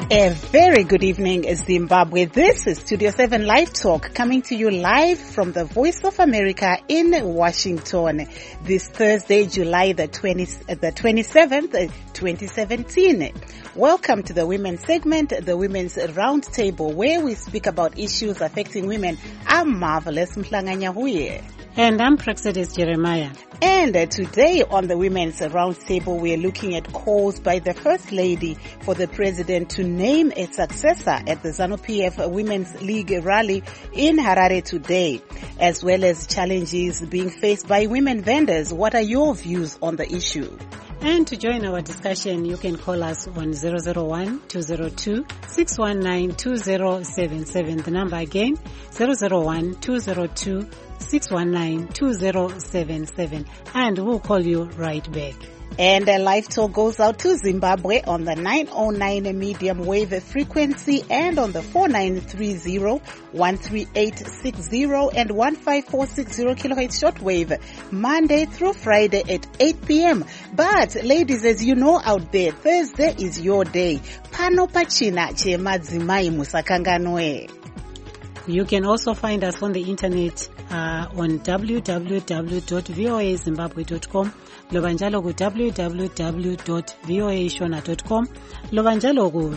A very good evening, Zimbabwe. This is Studio 7 Live Talk, coming to you live from the Voice of America in Washington. This Thursday, July the 27th, 2017. Welcome to the Women's segment, the Women's Roundtable, where we speak about issues affecting women. I'm Marvelous Mhlanganya Huye. And I'm Praxedis Jeremiah. And today on the Women's Roundtable, we are looking at calls by the First Lady for the President to name a successor at the ZANU-PF Women's League rally in Harare today, as well as challenges being faced by women vendors. What are your views on the issue? And to join our discussion, you can call us on 001-202-619-2077. The number again, 001-202-619-2077. And we'll call you right back. And a live talk goes out to Zimbabwe on the 909 medium wave frequency and on the 4930, 13860 and 15460 kilohertz shortwave, Monday through Friday at 8 p.m. But ladies, as you know out there, Thursday is your day. Pano pachina che madzimai musakanganwe. You can also find us on the internet on www.voazimbabwe.com, lovanjalo ku www.voashona.com, lovanjalo ku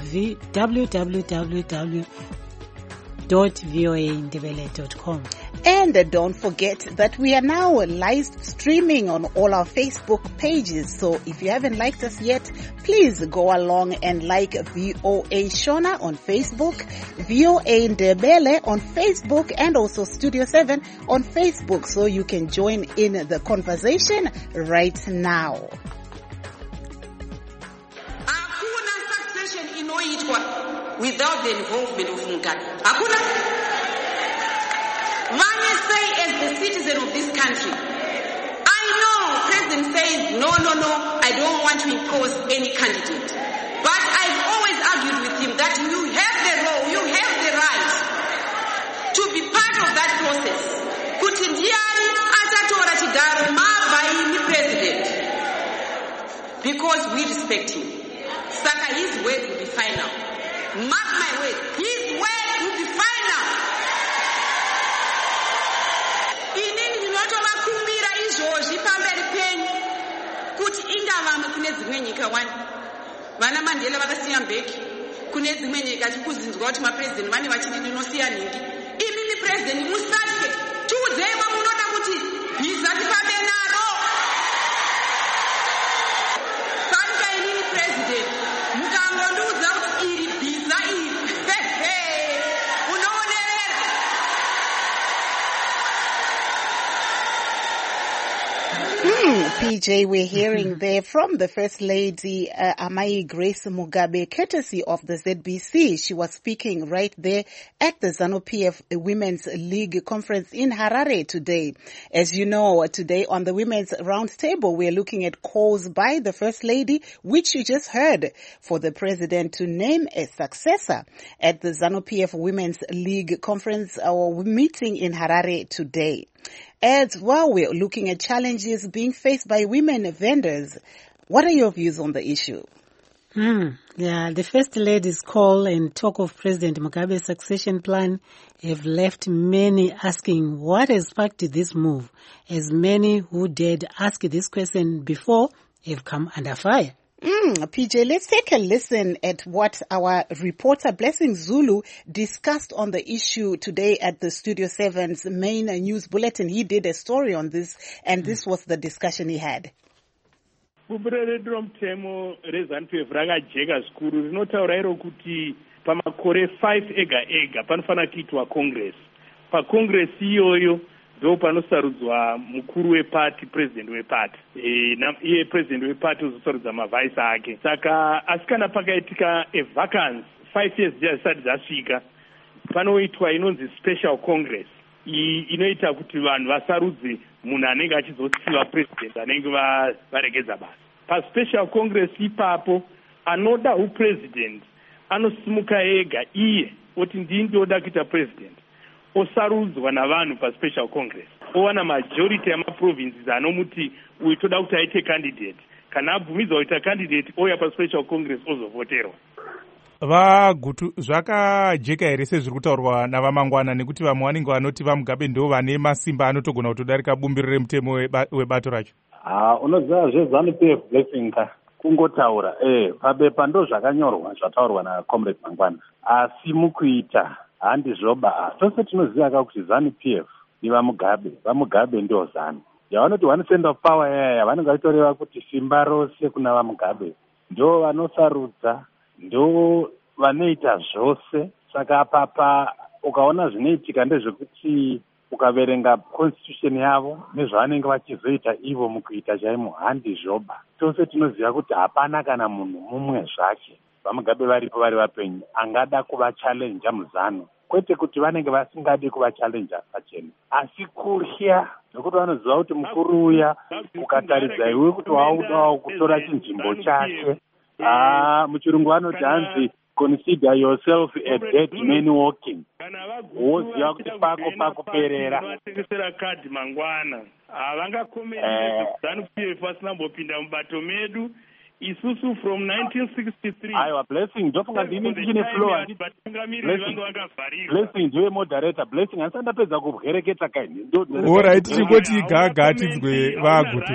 www.voandebele.com. And don't forget that we are now live streaming on all our Facebook pages. So if you haven't liked us yet, please go along and like VOA Shona on Facebook, VOA Ndebele on Facebook, and also Studio 7 on Facebook, so you can join in the conversation right now. Hakuna succession inoitwa without the involvement of Mugabe. Hakuna. Many say, as the citizen of this country, I know President says, no, I don't want to impose any candidate. But I've always argued with him that you have the role, you have the right to be part of that process. Kuti ndiani atatora chigaro mabvaini president. Because we respect him. Saka his word will be final. Mark my word, his word will be final. Vana Mandela vakasiya Mbeki kune dzimwe nyika chikuzinzwa kuti mapresident vane vachiti tinosiya nhingi. Imimi president musatye tiudzei munoda kuti bhiza tifambe naro. Saka imimi president mukangondiudza kuti iri bhiza iri unoonerera. PJ, we're hearing there from the First Lady, Amai Grace Mugabe, courtesy of the ZBC. She was speaking right there at the ZANU-PF Women's League conference in Harare today. As you know, today on the Women's Roundtable, we're looking at calls by the First Lady, which you just heard, for the President to name a successor at the ZANU-PF Women's League conference or meeting in Harare today. As well, we're looking at challenges being faced by women vendors. What are your views on the issue? Yeah, the First Lady's call and talk of President Mugabe's succession plan have left many asking what has sparked this move, as many who dared ask this question before have come under fire. PJ, let's take a listen at what our reporter Blessing Zulu discussed on the issue today at the Studio 7's main news bulletin. He did a story on this, and this was the discussion he had. Kubureredro mtemo rezanupf rakajeka zvikuru rinotaura iro kuti pamakore 5 ega panofana kuitwa congress. Pacongress iyoyo ndo panosarudzwa mukuru wepati, president wepati. Iye president wepati uzosarudza mavhaisi ake. Saka asi kana pakaitika vacance 5 years zisati dzasvika, panoitwa inonzi special congress. Iyi inoita kuti vanhu vasarudze munhu anenge achizosiva president anenge varegedza basa. Paspecial congress ipapo anoda upresident anosimuka ega iye oti ndini ndoda kuita president, osarudzwa navanhu paspecial congress, owana majority yamaprovinces anomuti uyu toda kuti aite candidate. Kana abvumidzwa kuita candidate, ouya paspecial congress ozovoterwa. vagutu zvakajeka here sezviri kutaurwa navamangwana, nekuti vamwe vanenge vanoti vaMugabe ndo vane masimba anotogona kutodarika bumbiro remutemo webato racho? Unoziva zveZANU-PF Blessing kungotaura pabepa ndo zvakanyorwa zvataurwa naComrade Mangwana, asi mukuita handizvoba. Tose tinoziva kuti ZANU-PF ni vaMugabe ndo ZANU yavanoti one cent of power yaya vanenge vachitoreva kuti simba rose kuna vaMugabe ndo vanosarudza, ndo vanoita zvose. Saka apapa ukaona zvinoitika ndezvekuti ukaverenga constitution yavo nezvavanenge vachizoita ivo mukuita chaimo handizvoba. Tose tinoziva kuti hapana kana munhu mumwe zvake vaMugabe varipo vari vapenyu angada kuvachallenja muZANU, kwete kuti vanenge vasingadi kuvachallenja pachena, asi kurya nokuti vanoziva kuti mukuru uya ukataridza iwe kuti waudawo kutora chinzvimbo chake. Muchirungu vanoti hanzi consider yourself a dead man walking. Woziva kuti pako pakuperera. Vatengesera kadhi Mangwana havangakomeri ZANU-PF vasinambopinda mubato medu isusu from 1963. Aiwa Blessing ndofunga ndini ndichine flow. Blessing ndiwe moderator. Blessing handisandapedza kubwereketa kaini. Alright, tingoti gaga tinzwe vagutu.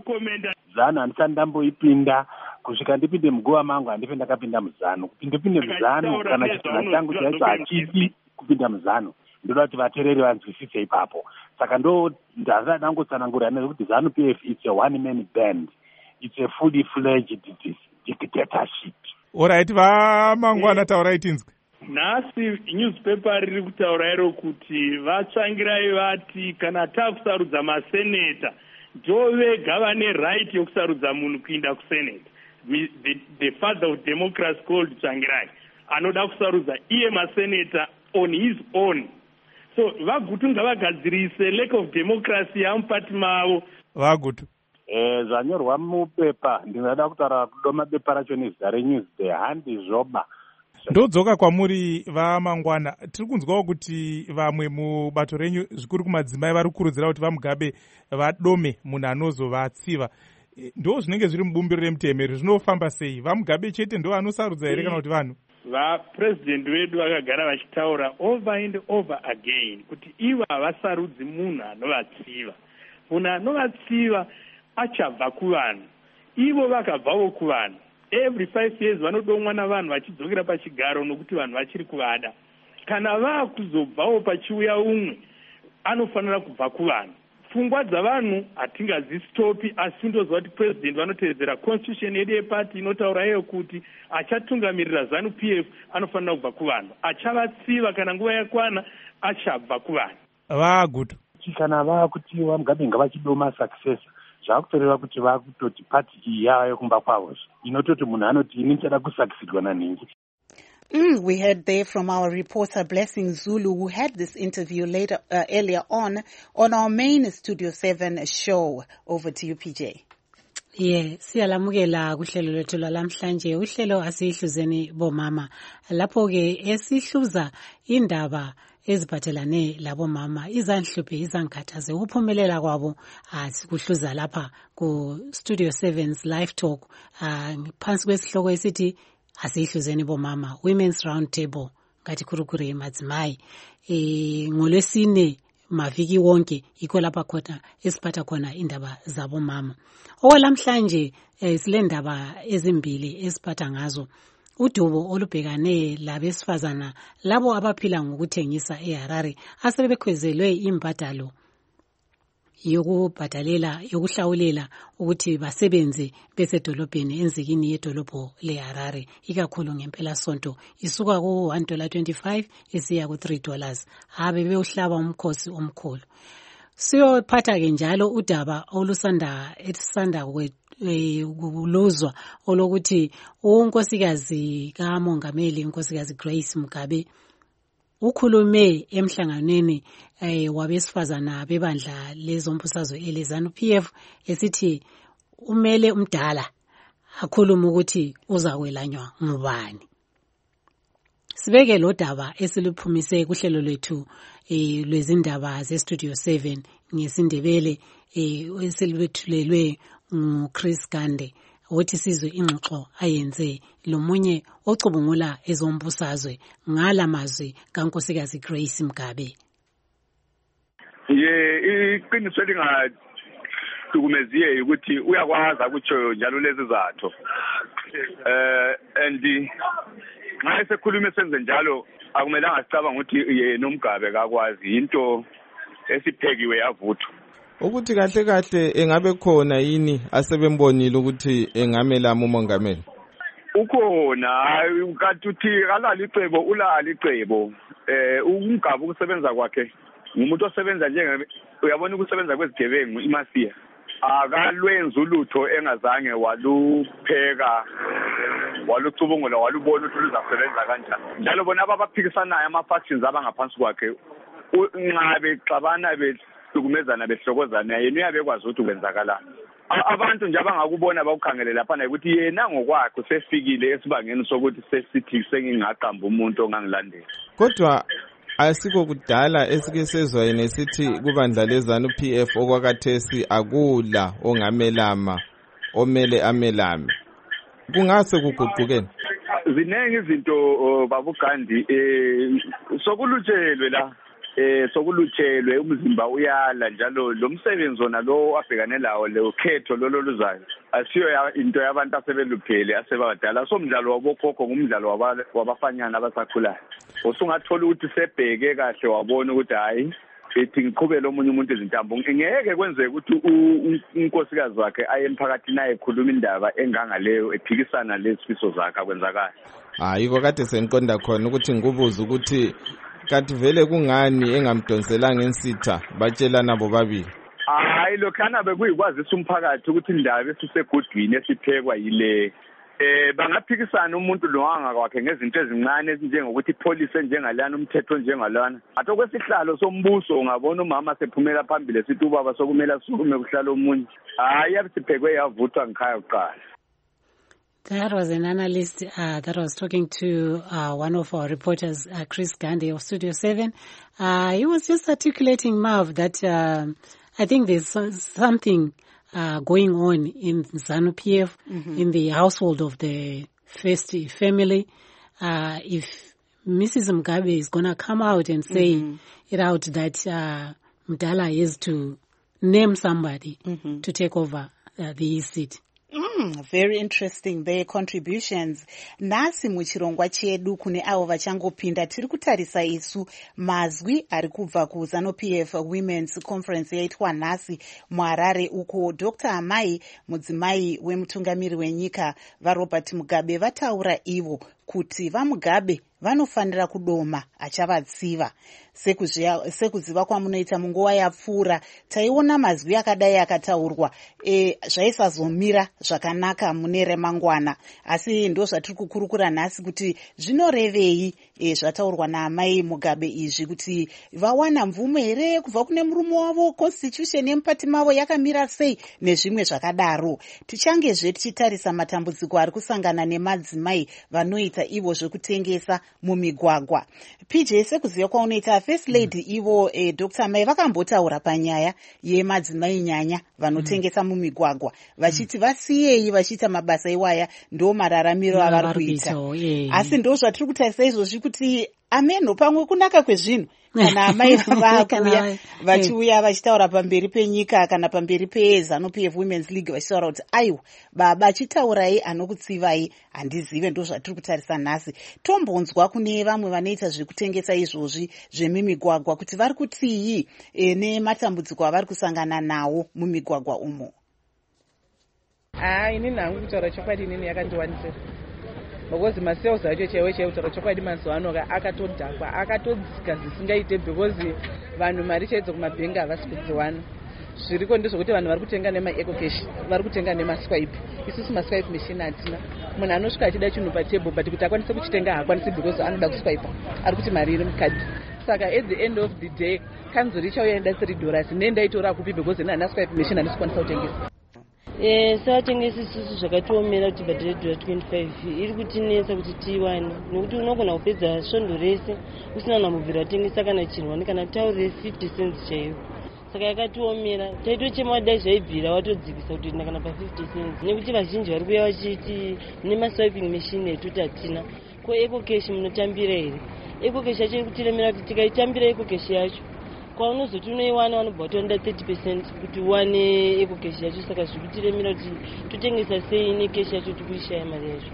ZANU handisandamboipinda kusvika ndipinde muguva mangu handipe ndakapinda muZANU. Kupinde muZANU kana chitunha changu chaicho hachisi kupinda muZANU. Ndoda kuti vateereri vanzwisise ipapo. Saka ndo ndazada ndangotsanangura nekuti ZANU-PF it's a one man band. It's a fully fledged dictatorship. Alright, vaMangwana taurai tinzwe. Nhasi newspaper riri kutaura iro kuti vatsvangirai vati kana takusarudza maseneta ndo vega vane right yokusarudza munhu kuinda kuseneta. The father of democracy called Tsvangirai anoda kusarudza iye maseneta on his own. So vagutu ngavagadzirise lack of democracy yamupati mavo. Vagutu zvanyorwa mupepa ndinoda kutaura kudoma bepa racho nezita reNewsday handizvoba. Ndodzoka kwamuri vaMangwana, tiri kunzwawo kuti vamwe mubato renyu zvikuru kumadzimai vari kukurudzira kuti vaMugabe vadome munhu anozovatsiva. Ndo zvinenge zviri mubumbiro remutemo, zvinofamba sei? vaMugabe chete ndo anosarudza here kana kuti vanhu? Vapresident vedu vakagara vachitaura over and over again kuti ivo havasarudzi munhu anovatsiva. Munhu anovatsiva achabva kuvanhu, ivo vakabvawo kuvanhu. Every 5 years vanodomwa navanhu vachidzokera pachigaro nokuti vanhu vachiri kuvada. Kana vaakuzobvawo pachiuya umwe anofanira kubva kuvanhu. Pfungwa dzavanhu hatingadzisitopi, asi ndoziva kuti president vanotevedzera constitution yedu yepati inotaura iyo kuti achatungamirira ZANU-PF anofanira kubva kuvanhu, achavatsiva kana nguva yakwana achabva kuvanhu. Vagutu kana vakuti vaMugabe ngavachidoma successor zvakutoreva kuti vakutoti pati iyi yava yokumba kwavo inototi munhu anoti ini ndichada kusucceedwa nanhingi. We heard there from our reporter Blessing Zulu, who had this interview earlier on our main Studio 7 show. Over to you, PJ. Siyalamukela kuhlelo lwethu lwalamhlanje. Uhlelo asihluzeni bomama. Lapho ke esihluza indaba eziphathelane labomama, izanhluphe izankathaze ukuphumelela kwabo sikuhluza lapha ku Studio 7's Live Talk phansi kwesihloko esithi asihluzeni bomama, Women's Round Table ngathi kurukure madzimai. NgoLwesine maviki wonke ikho lapha khona esiphatha khona indaba zabomama. Okwalamhlanje silendaba ezimbili esiphatha ngazo. Udubo olubhekane labesifazana labo abaphila ngokuthengisa eHarare asebekhwezelwe imbadalo yokuhlawulela ukuthi basebenze besedolobheni enzikini yedolobho leHarare, ikakhulu ngempela sonto isuka ku $1.25 isiya ku $3. Habe bewuhlaba umkhosi omkhulu. Siyophatha ke njalo udaba olusanda kuluzwa olokuthi unkosikazi kaMongameli unkosikazi Grace Mugabe ukhulume emhlanganweni wabesifazana bebandla lezombusazwe eleZANU-PF esithi umele umdala akhuluma ukuthi uzawelanywa ngubani. Sibeke lo daba esiluphumise kuhlelo lwethu lwezindaba zeStudio 7 ngesindebele esilwethulelwe nguChris Gande wothi sizwe ingxoxo ayenze lomunye ocubungula ezombusazwe ngala mazwi kaNkosikazi Grace Mugabe. Iqiniso lingahlukumeziye ukuthi uyakwazi ukutsho njalo lezi zatho and nxa esekhuluma esenze njalo akumelanga sicabanga ukuthi yena uMgabe kakwazi into esiphekiwe yavuthwa ukuthi kahle kahle engabe khona yini asebembonile ukuthi engamelama umongameli ukhona kanti uthi kalali icebo ulali icebo uMgabe ukusebenza kwakhe ngumuntu osebenza uyabona ukusebenza kwezigebengu iMasiya akalwenza ulutho engazange walupheka walucubungula walubona ukuthi luzasebenza kanjani njalo bona abaphikisanayo ama-factions abangaphansi kwakhe nxa bexabana behlukumezana behlokozana yena uyabekwazi ukuthi kwenzakalani abantu nje abangakubona bakukhangele laphana ukuthi yena ngokwakhe sefikile esibangeni sokuthi sesithi sengingaqamba umuntu ongangilandela kodwa asikho kudala esike sezwa yena esithi kubandla lezanu PF okwakathesi akula ongamelama omele amelame kungase kuguqukeni ziningi izinto babugandi sokulutshelwe la sokulutshelwe umzimba uyala njalo lo msebenzi ona lo abhekane lawo le ukhetho lolo luzayo asiyo into yabantu asebeluphele asebadala somdlalo wabokhokho ngumdlalo wabafanyana abasakhulayo usungathola ukuthi sebheke kahle wabona ukuthi hayi ethi ngiqhubele omunye umuntu izintambo ngeke kwenzeke ukuthi unkosikazi wakhe aye emphakathini ayekhuluma indaba engangaleyo ephikisana lezifiso zakhe akwenzakala yiko kade seniqonda khona ukuthi ngikubuza ukuthi kanti vele kungani engamdonselanga ensitha batshelana bobabili hayi lokhana bekuyikwazisa umphakathi ukuthi indaba esisegudwini esiphekwa yile bangaphikisana umuntu loanga kwakhe ngezinto ezincane ezinjengokuthi ipolice enjengalana umthetho njengalana athi okwesihlalo sombuso ungabona umama sephumela phambili esithi ubaba sokumele asukume kuhlala omunye hayi yabisiphekwe yavuthwa ngikhaya kuqala. That was an analyst that was talking to one of our reporters, Chris Gandhi of Studio 7. He was just articulating, Marv, that I think there's something going on in ZANU-PF, in the household of the first family. If Mrs. Mugabe is going to come out and say it out that Mdala is to name somebody to take over the seat. Very interesting, their contributions. Nasi muchirongwa chedu kune avo vachangopinda tiri kutarisa isu mazwi ari kubva kuZANU-PF Women's Conference yaitwa nhasi muHarare uko Dr. Amai mudzimai wemutungamiri wenyika vaRobert Mugabe vataura ivo kuti vaMugabe vanofanira kudoma achavatsiva. Sekuziva kwamunoita munguva yapfuura taiona mazwi akadai akataurwa zvaisazomira zvakanaka mune remangwana, asi ndo zvatiri kukurukura nhasi kuti zvinorevei zvataurwa naamai Mugabe izvi, kuti vawana mvumo here kubva kune murume wavo, constitution yemupati mavo yakamira sei nezvimwe zvakadaro. Tichangezve tichitarisa matambudziko ari kusangana nemadzimai vanoita ivo zvekutengesa mumigwagwa. PJ, sekuziva kwaunoita First Lady ivo Dr. Mai vakambotaura panyaya yemadzimai nyanya vanotengesa mumigwagwa vachiti vasiyei vachiita mabasa iwaya ndo mararamiro avari kuita. Asi ndo zvatiri kutarisa izvozvi kuti ameno pamwe kunaka kwezvinhu kana amai vakuya vachiuya vachitaura pamberi penyika kana pamberi peZANU-PF Women's League vachitaura kuti aiwa baba chitaurai anokutsivai handizive, ndo zvatiri kutarisa nhasi. Tombonzwa kune vamwe vanoita zvekutengesa izvozvi zvemimigwagwa kuti vari kutii nematambudziko avari kusangana nawo mumigwagwa umo. Inini hangu kutaura chokwadi inini yakandiwanisira because masales acho chaiwe kutaura chokwadi mazuva ano akatodhakwa akatodzika zvisingaite because vanhu mari chaidzo kumabhengi havasi kudziwana. Zviriko ndezvokuti vanhu vari kutenga nema-ecocash, vari kutenga nemaswipe. Isusu maswipe machine hatina. Munhu anosvika achida chinhu patable but kuti akwanise kuchitenga haakwanisi because anoda kuswipa, ari kuti mari iri mukadhi. Saka at the end of the day kanzuri richauya enda $3 nendaitora kupi because nana swipe machine handisi kwanisa kutengesa. Satengesa isusu zvakatiomera kuti bhadhare $25 iri kutinetsa kuti tiwane, nekuti unogona kupedza svondo rese usina namubvira atengesa kana chinhu, kana taurire 50 cents chaiyo. saka yakatiomera. Taitochema dai zvaibvira watodzikisa kuti ndakana pa50 cents nekuti vazhinji vari kuuya vachiti nemaswiping machine etuti hatina. Ko ecocash munotambira here? Ecocash yacho iri kutiremera kuti tikaitambira ecocash yacho kwaunozoti unoiwana vanobva vatonda 30% kuti uwane ecocash yacho, saka zviri kutiremera kuti totengesa sei necash yacho tikuishaya mari yacho.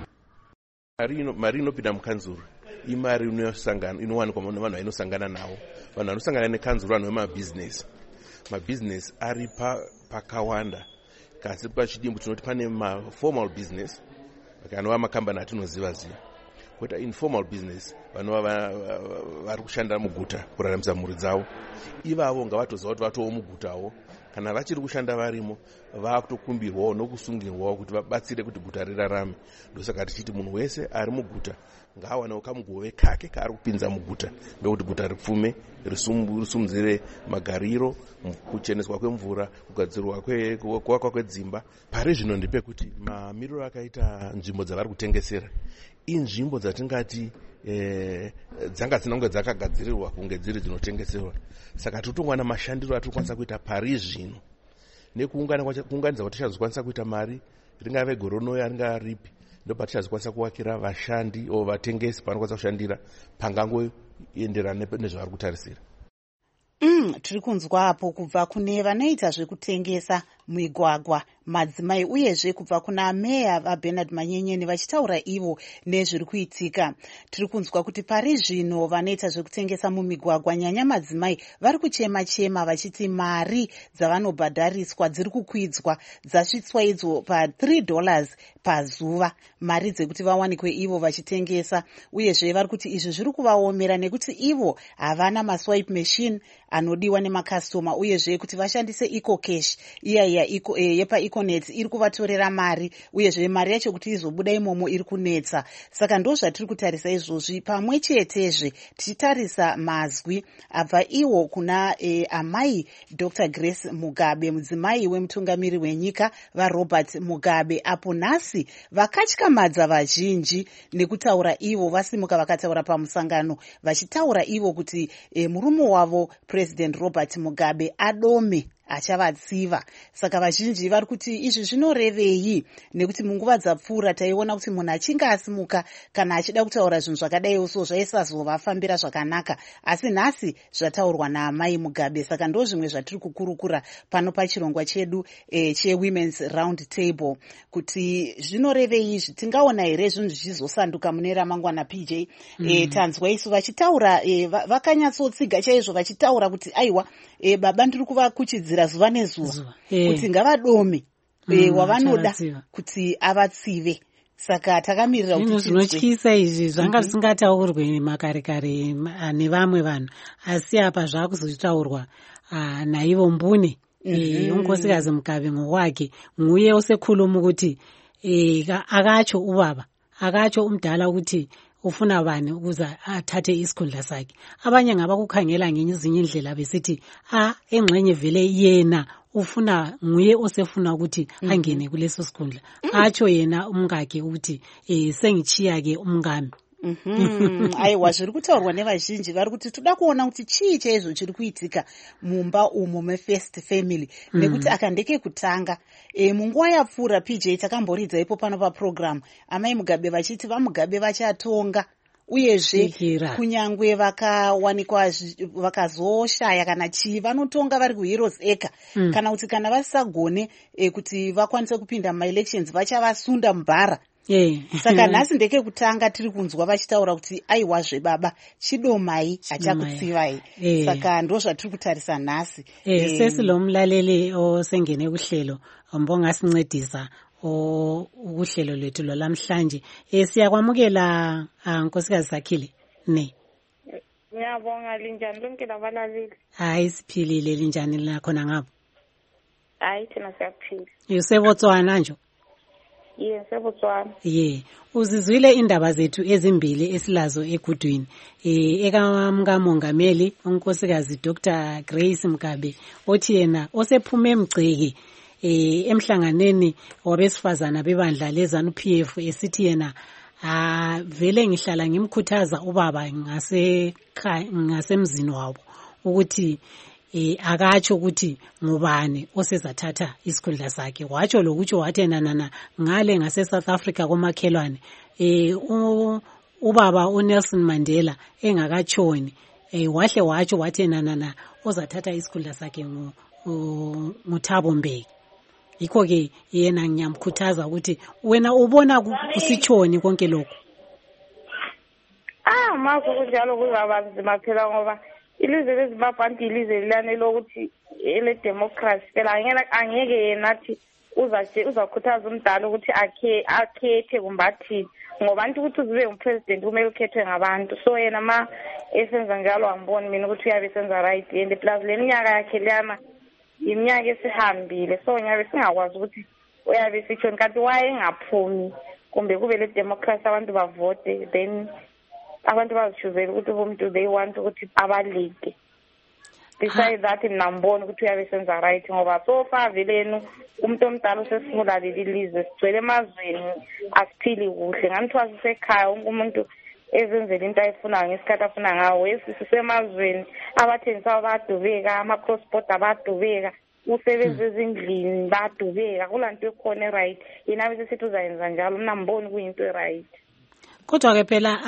Mari inopinda mukanzuru imari inowanikwa nevanhu vainosangana navo. Vanhu vanosangana nekanzuru vanhu vemabhizinesi ari pakawanda. Kasi pachidimbu tinoti pane maformal business anova makambani atinoziva ziva, koita informal business vanhu vari kushanda muguta kuraramisa mhuri dzavo. Ivavo ngavatoziva kuti vatowo mugutawo, kana vachiri kushanda varimo vakutokumbirwawo nokusungirwawo kuti vabatsire kuti guta rirarame. Ndosaka tichiti munhu wese ari muguta ngaawanewo kamugove kake kaari kupinza muguta ndokuti guta ripfume, risumudzire magariro, kucheneswa kwemvura, kugadzirwa kuvakwa kwedzimba. Pari zvino ndepekuti mamiriro akaita nzvimbo dzavari kutengesera inzvimbo dzatingati dzanga dzinonge dzakagadzirirwa kunge dziri dzinotengeserwa. Saka totongwana mashandiro atirikwanisa kuita pari zvino nekuunganidza kuti tichazokwanisa kuita mari, ringave goronoya ringava ripi, ndopatichazokwanisa kuvakira vashandi o vatengesi panokwanisa kushandira pangangoenderana nezvavari kutarisira. Tiri kunzwa apo kubva kune vanoita zvekutengesa migwagwa, madzimai, uyezve kubva kuna meya vaBernard Manyenyeni vachitaura ivo nezviri kuitika. Tiri kunzwa kuti pari zvino vanoita zvekutengesa mumigwagwa, nyanya madzimai, vari kuchema-chema vachiti mari dzavanobhadhariswa dziri kukwidzwa, dzasvitswa idzo pa$3 pazuva, mari dzekuti vawanikwe ivo vachitengesa. Uyezve vari kuti izvi zviri kuvaomera nekuti ivo havana maswipe machine anodiwa nemakastoma, uyezve kuti vashandise ecocash iya yepaEconet iri kuvatorera mari, uyezve mari yacho kuti izobuda imomo iri kunetsa. Saka ndo zvatiri kutarisa izvozvi. Pamwe chetezve tichitarisa mazwi abva iwo kuna amai Dr. Grace Mugabe, mudzimai wemutungamiri wenyika vaRobert Mugabe, apo nhasi vakatyamadza vazhinji nekutaura ivo, vasimuka vakataura pamusangano vachitaura ivo kuti murume wavo President Robert Mugabe adome achavatsiva. Saka vazhinji vari kuti izvi zvinorevei, nekuti munguva dzapfuura taiona kuti munhu achinge asimuka kana achida kutaura zvinhu zvakadai so zvaisazovafambira zvakanaka, asi nhasi zvataurwa naamai Mugabe. Saka ndo zvimwe zvatiri kukurukura pano pachirongwa chedu cheWomen's Round Table, kuti zvinorevei izvi, tingaona here zvinhu zvichizosanduka mune ramangwana. PJ tanzwa isu vachitaura, vakanyatsotsiga chaizvo vachitaura kuti aiwa baba ndiri kuvakuchidzira zuva nezuva kuti ngavadome wavanoda kuti avatsive. Saka takamirira kuti zvinotyisa izvi zvanga zvisingataurwe makare nevamwe vanhu, asi apa zvaakuzotaurwa naivo mbune unkosikazi Mugabe ngowake, nguye osekhulumu ukuthi akatsho ubaba, akatsho umdala ukuthi ufuna bani ukuze athathe isikhundla sakhe. Abanye ngabakukhangela ngezinye indlela besithi engxenye vele yena ufuna, nguye osefuna ukuthi angene kuleso sikhundla, atsho yena umngake ukuthi sengichiya ke umngami. Aiwa, zviri kutaurwa nevazhinji vari kuti toda kuona kuti chii chaizvo chiri kuitika mumba umo meFirst Family, nekuti akandeke kutanga munguva yapfuura PJ takamboridza ipo pano paprogramu amai Mugabe vachiti vaMugabe vachatonga, uyezve kunyangwe vakawanikwa vakazoshaya kana chii vanotonga vari kuHeroes Acre, kana kuti kana vasisagone kuti vakwanise kupinda mumaelections vachavasunda mubhara. Saka nhasi ndeke kutanga tiri kunzwa vachitaura kuti aiwazve baba chidomai achakutsivai. Saka ndo zvatiri kutarisa nhasi. Sesi lo mlaleli osengene kuhlelo mbongasincedisa uhlelo lwethu lwalamhlanje. Siyakwamukela nkosikazi Sakhile ne. Ngiyabonga, linjani lonke labalaleli? Hayi siphilile, linjani lakhona ngapho? Hayi thina siyaphila. Yosebotswana nje? Yesebotswana. Uzizwile indaba zethu ezimbili esilazo egudwini ekamongameli unkosikazi Dr. Grace Mugabe othi yena osephume emgceke emhlanganeni wabesifazana bebandla leZANU-PF esithi yena vele ngihlala ngimkhuthaza ubaba ngasemzini wabo ukuthi akatsho ukuthi ngubani osezathatha isikhundla sakhe. Watsho lokutsho wathi nanana ngale ngase South Africa komakhelwane ubaba uNelson Mandela engakatshoni wahle watsho wathi nanana ozathatha isikhundla sakhe nguThabo Mbeki. Yikho ke yena ngiyamkhuthaza ukuthi wena ubona kusitshoni konke lokho. Maku kunjalo kuzaba nzima phela ngoba ilizwe leZimbabwe ilizwe lilane lokuthi ele democracy phela angeke yena athi uzakhuthaza umdala ukuthi akhethe kumbathi ngoba anti ukuthi uzibe umpresident kumele ukhethwe ngabantu. So yena ma esenza njalo angiboni mina ukuthi uyabe senza right and plus leminyaka yakhe leyana iminyaka esihambile, so nyabe singakwazi ukuthi uyabe sitshoni kanti wayengaphumi kumbe kube le democracy abantu bavote then abantu bazichuzela ukuthi umuntu they want ukuthi abalike. Besides that nambona ukuthi uyabe senza right ngoba so far velenu umuntu omdala usesifuna leli lizwe sigcwele emazweni asiphili kuhle nganithiwa sisekhaya umuntu ezenzela into ayifunayo ngesikhathi afuna ngawo esisemazweni abathengisa badubeka ama-cross border badubeka usebenza ezindlini badubeka kulanto ekhona e-right yena bese sithi uzayenza njalo mina mboni kuyinto e-right. Kodwa ke phela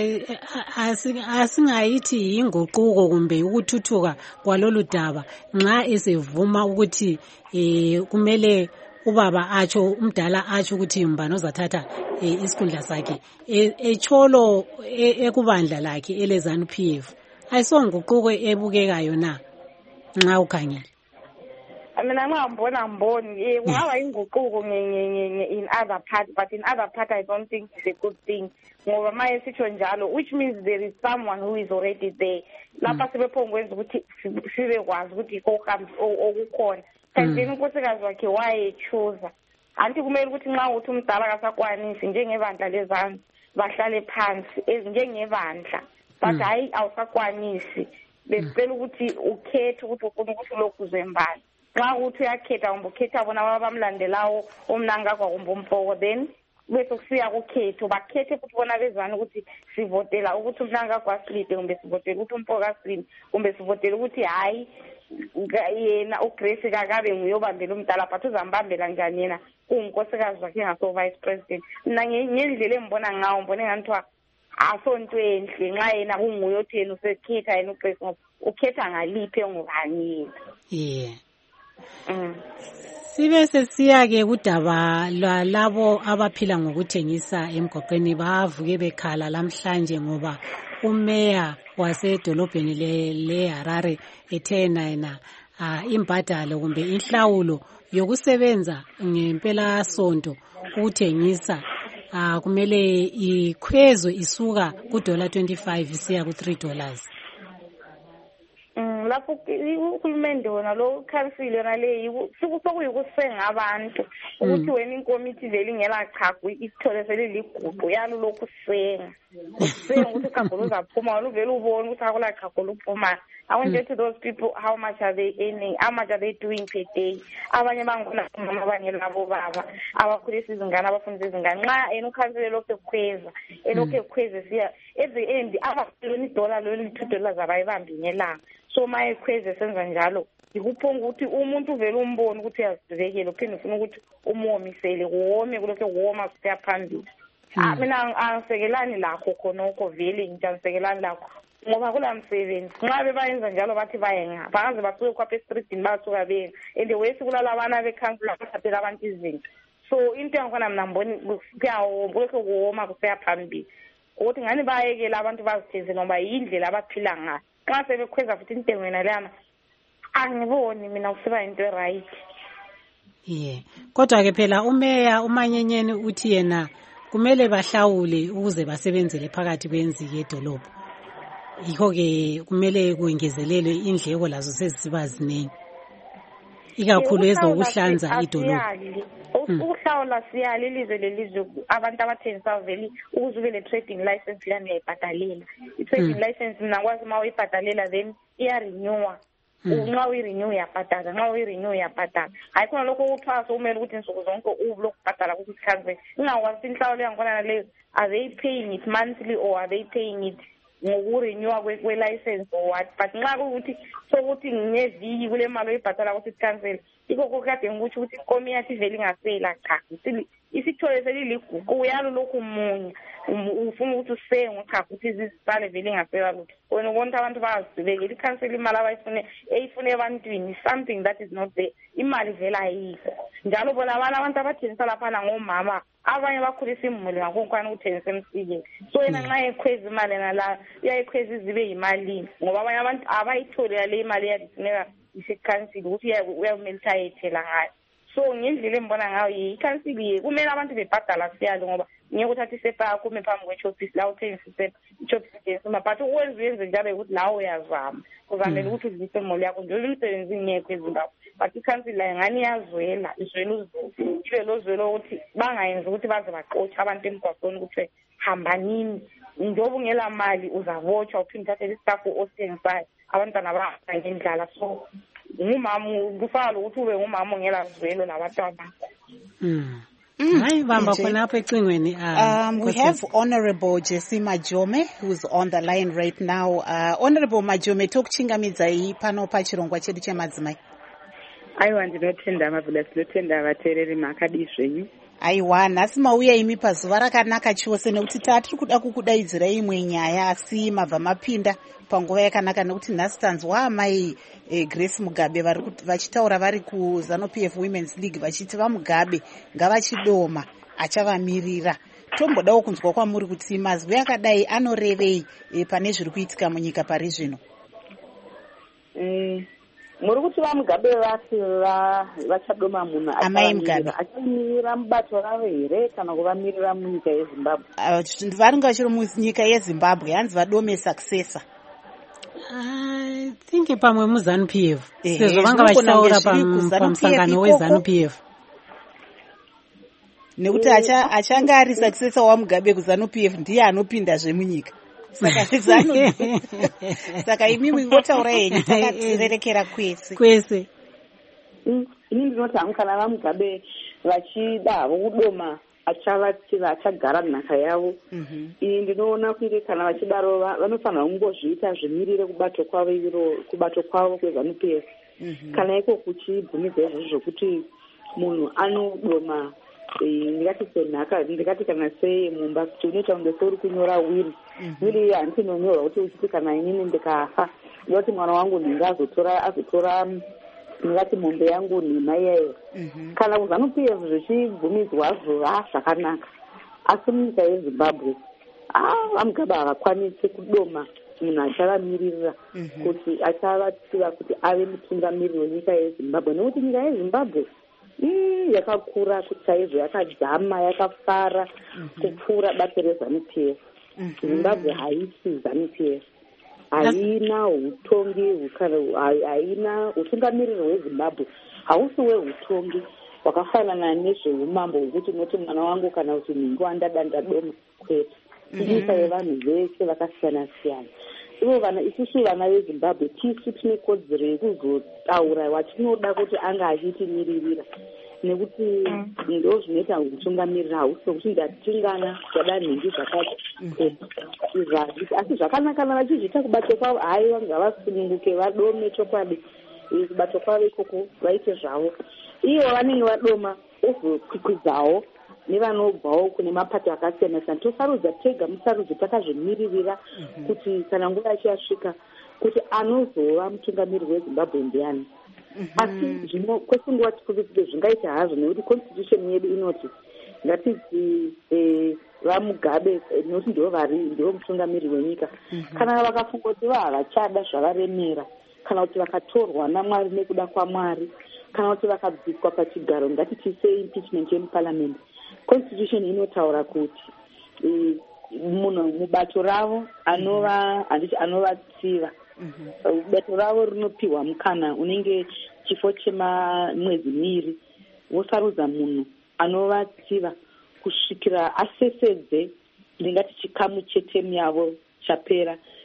asingayithi inguquko kumbe ukuthuthuka kwalolu daba nxa esevuma ukuthi kumele ubaba atsho umdala atsho ukuthi mbani ozathatha isikhundla sakhe etsholo ekubandla lakhe eleZANU PF. Ayisonguquko ebukekayo na nxa ukhangela? Mina ngiyambona mboni kungaba inguquko in other part, but in other part I don't think it's a good thing ngoba maye sitsho njalo which means there is someone who is already there lapha sebephongwenza ukuthi sibekwazi ukuthi okukhona kanti unkosikazi wakhe wayechuza anti kumele ukuthi nxa uthi umdala kasakwanisi njengebandla leZANU bahlale phansi njengebandla but hayi awusakwanisi besicela ukuthi ukhethe ukuthi ufuna ukuthi lokhu zembali xa uthi uyakhetha umbukhetha bona abamlandelayo omnangagwa kumbompoko then bese kusiya kukhetho bakhethe futhi bona bezana ukuthi sivotela ukuthi umnangagwa asilide kumbe sivotela ukuthi umpoko asilide kumbe sivotela ukuthi hayi yena uGrace kakabe nguyobambela umdala but uzambambela njani yena unginkosikazi wakhe ngaso vice president. Mina ngendlela embona ngawo mbone nganithiwa asonto enhle nxa yena kunguye otheni usekhetha yena uGrace ngoba ukhetha ngaliphi engubani yena. Sibe sesiya-ke kudaba lwalabo abaphila ngokuthengisa emgwaqweni bavuke bekhala lamhlanje ngoba umeya wasedolobheni leHarare ethe yena imbadalo kumbe inhlawulo yokusebenza ngempela sonto ukuthengisa kumele ikhwezwe isuka ku$25 isiya ku$3. Lapho uhulumende wona lo council yona le sokuyikusenga abantu ukuthi wena inkomiti vele ingela chagu ithole seliligugu yalo lokusenga usenga ukuthi chagu luzaphuma luvele ubone ukuthi akula chagu luphuma. I want to say to those people, how much are they earning? How much are they doing per day? Abanye bangona mama abanye labo baba abakhulisa izingane abafundisa izingane nxa enukhansile lokho ekhweza elokho ekhweza siya at the end abakulona $1 lolu $2 abayibambi ngelanga. So my ekhweza senza njalo ikuphonga ukuthi umuntu vele umbone ukuthi yazivekele uphinde ufuna ukuthi umumisele kuwome kulokho kuwoma kusiya phambili. Mina angisekelani lakho khonoko vele ngijangisekelani lakho ngoba kula msebenzi nxa bebayenza njalo bathi bayenga bangaze basuke kwapha estreetini basuka benga and wesi kulala abana becouncil abathathela abantu izinto. So into yakhona mina mboni kulokho kuwoma kusiya phambili ukuthi ngani bayekela abantu bazitheze ngoba yindlela abaphila ngayo. Xa sebekhweza futhi intengo yena lana angiboni mina usiba into right. Kodwa ke phela umeya umanyenyeni uthi yena kumele bahlawule ukuze basebenzele phakathi kwenzike edolobha. Yikho ke kumele kuyengezelelwe indleko lazo seziba ziningi ikakhulu ezokuhlanza idolobha. Ukuhlawula siyali ilizwe lelizwe abantu abathengisa vele ukuze ube le trading license lana uyayibhadalela. I-trading license mina kwazi uma uyibhadalela then iya-renewa. Nxa uyi-renew uyabhadala nxa uyi-renew uyabhadala hayi khona lokho ukuthwasa umele ukuthi insuku zonke lokubhadala ukuthi sikhanze ingakwazi inhlawulo yangikhona leyo are they paying it monthly or are they paying it ngokurenewa kwe-license or what, but nxa kuwukuthi sokuthi ngineviki kule mali oyibhatala ukuthi sikhansele ikho kade ngikutsho ukuthi ikomiyathi vele ingasela cha isithole seliliguqu uyalo lokhu munye ufuna ukuthi usenge cha ukuthi izisale vele ingasela lutho wena ubona ukuthi abantu bayazibekela ikhansela imali eyifune ebantwini something that is not there imali vele ayikho njalo bona abantu abathengisa laphana ngomama abanye bakhulisa imuli ngakonkwana ukuthengisa emsikeni so yena nxa ekhweza imali nala uyayikhweza izibe yimalini ngoba abanye abantu abayithole yale imali yadifuneka isekhansili ukuthi uyamele ukuthi ayethela ngayo so ngendlela embona ngayo ikhansili kumele abantu bebhadala siyalo ngoba ngeke uthathe isepa yakho ume phambi kweshopisi la uthengisa isepa ishopisi ithengisa but uyenze njalo ukuthi lawo uyazama uzamele ukuthi udlise imali yakho nje umsebenzi ngekho eZimbabwe but ikhansili la ngani yazwela izwela ibe lozwelo ukuthi bangayenzi ukuthi baze baqotsha abantu emgwaqweni ukuthi hambanini njengoba ungela mali uzabotshwa uphinde uthathele istafu othengisayo abantwana bahamba ngendlala so ngumama kufana ukuthi ube ngumama ongela zwelo labantwana hayi bamba khona apha ecingweni we have Honorable Jessie Majome who's on the line right now. Honorable Majome tokuchingamidza pano pachirongwa chedu chemadzimai. Aiwa ndinotenda mavhula tinotenda vateereri makadi zvenyu. Aiwa nhasi mauya imi pazuva rakanaka chose nekuti tiri kuda kukudaidzira imwe nyaya asi mabva mapinda panguva yakanaka nekuti nhasi tanzwa amai Grace Mugabe vachitaura vari kuZANU-PF Women's League vachiti vaMugabe ngavachidoma achavamirira. Tombodawo kunzwa kwamuri kuti mazwi akadai anorevei pane zviri kuitika munyika pari zvino. Muri kuti vaMugabe vati vachadoma munhu achamirira mubato ravo here kana kuvamirira munyika yeZimbabwe? Varinga vachiri munyika yeZimbabwe hanzi vadome successor. I think pamwe muZANU-PF sezvo vanga vachitaura pamusangano weZANU-PF nekuti achanga ari successor waMugabe kuZANU-PF ndiye anopindazve munyika saka imimi ngotaura henyu takatirerekera kwese ini ndinoti hangu kana vaMugabe vachida kudoma achagara nhaka yavo ini ndinoona kuti kana vachidaro vanofanira kungozviita zvimirire kubato kwavo kweZANU-PF kana iko kuchibvumidza izvozvo zvokuti munhu anodoma ndingati senhaka ndingati kana semumba kuti unoita kunge seuri kunyora wiri handisi inonyorwa kuti uchiti kana inini ndikafa ndoti mwana wangu azotora ndingati mombe yangu nhema iyeyo kana kuZANU-PF zvichibvumidzwa zvakanaka asi munyika yeZimbabwe vaMugabe havakwanisi kudoma munhu achavamiririra kuti achavatsiva kuti ave mutungamiriri wenyika yeZimbabwe nekuti nyika yeZimbabwe yakakura chaizvo yakadzama yakafara kupfuura bato reZANU-PF. Zimbabwe haisi ZANU-PF, haina utongi haina utungamiriri hweZimbabwe hausi wehutongi hwakafanana nezveumambo hwekuti noti mwana wangu kana kuti nhingi wandada ndadoma kwete nyika yevanhu vese vakasiyana siyana. Isusu vana veZimbabwe tisu tine kodzero yekuzotaura watinoda kuti anga achitimiririra nekuti ndo zvinoita kutungamirira hausi kuti ndatingana zvada nhingi zvakati izvazvi asi zvakanaka kana vachizviita kubato kwavo haiwa ngavasununguke vadome chokwadi kubato kwavo ikoko vaite zvavo ivo vanenge vadoma ozokwikwizawo nevanobvawo kune mapato akasiyana siyana tosarudza tega musarudzi takazvimiririra kuti kana nguva yachiyasvika kuti anozova mutungamiriri weZimbabwe ndiani asi zvino kwesinguva tikuvitsike zvingaita hazvo nekuti constitution yedu inoti ngatidzi vaMugabe nokuti ndivo mutungamiriri wenyika kana vakafunga kuti havachada zvavaremera kana kuti vakatorwa naMwari nekuda kwaMwari kana kuti vakabviswa pachigaro ngatiti seimpeachment yemuparliament constitution inotaura kuti munhu mubato ravo anovatsiva bato ravo rinopiwa mukana unenge chifo chemamwedzi miviri vosarudza munhu anovatsiva kusvikira asesedze ndingati chikamu chetemu yavo chapera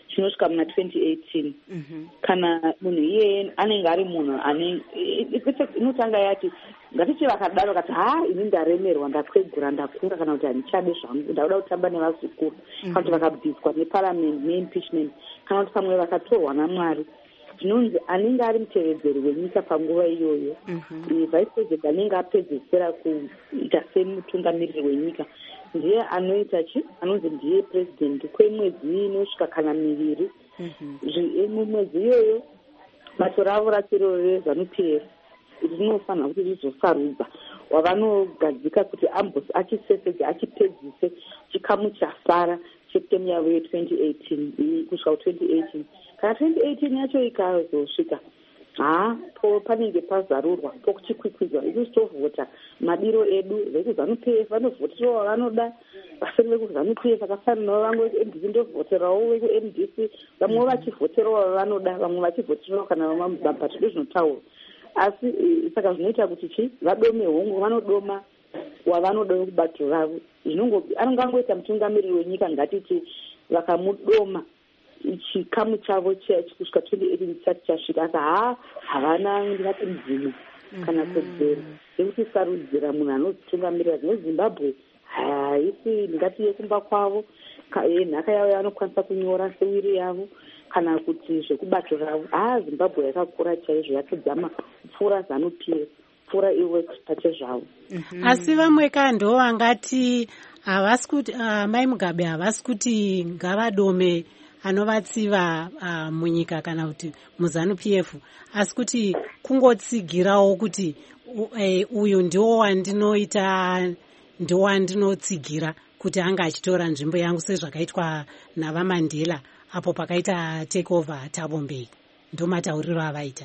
chinosvika muna 2018 kana munhu iyeye anenge ari munhu inotanga yati ngatichi vakadaro kati ini ndaremerwa ndakwegura ndakura kana kuti handichade zvangu ndauda kutamba nevazukuru kana kuti vakabviswa neparamendi neimpeachment kana kuti pamwe vakatorwa naMwari zvinonzi anenge ari mutevedzeri wenyika panguva iyoyo vice president anenge apedzesera kuita semutungamiriri wenyika ndiye anoita anonzi ndiye president kwemwedzi inosvika kana miviri mumwedzi iyoyo bato ravo rachiro reZANU-PF rinofanira kuti rizosarudza wavanogadzika kuti achiseseke achipedzise chikamu chasara chetemu yavo ye2018 kusvika ku2018 kana 2018 yacho ikazosvika panenge pazarurwa pokuchikwikwidzwa isusu tovhota madiro edu vekuZANU-PF vanovhoterawo wavanoda vasiri vekuZANU-PF akafanirawo vamwe vekuMDC ndovhoterawo vekuMDC vamwewo vachivhoterawo wavanoda vamwe vachivhoterawo kana vamwe mabhato ndozvinotaura asi saka zvinoita kuti vadome hongo vanodoma wavanoda kubato ravo anongangoita mutungamiriri wenyika ngatiti vakamudoma chikamu chavo kusvika 2018 chisati chasvika asa havana ndingati mdzino kana kodzero yekuti sarudzira munhu anotungamirira neZimbabwe haisi ndingati yekumba kwavo nhaka yavo yavanokwanisa kunyora sewiri yavo kana kuti zvekubato ravo Zimbabwe yakakura chaizvo yatodzama pfuura ZANU-PF pfuura iWorks pachezvavo asi vamwe kando vangati havasi kuti Mai Mugabe havasi kuti ngavadome anovatsiva munyika kana kuti muZANU-PF asi kuti kungotsigirawo kuti uyu ndiwo wandinotsigira kuti anga achitora nzvimbo yangu sezvakaitwa navaMandela apo pakaita take over Thabo Mbeki ndomatauriro avaita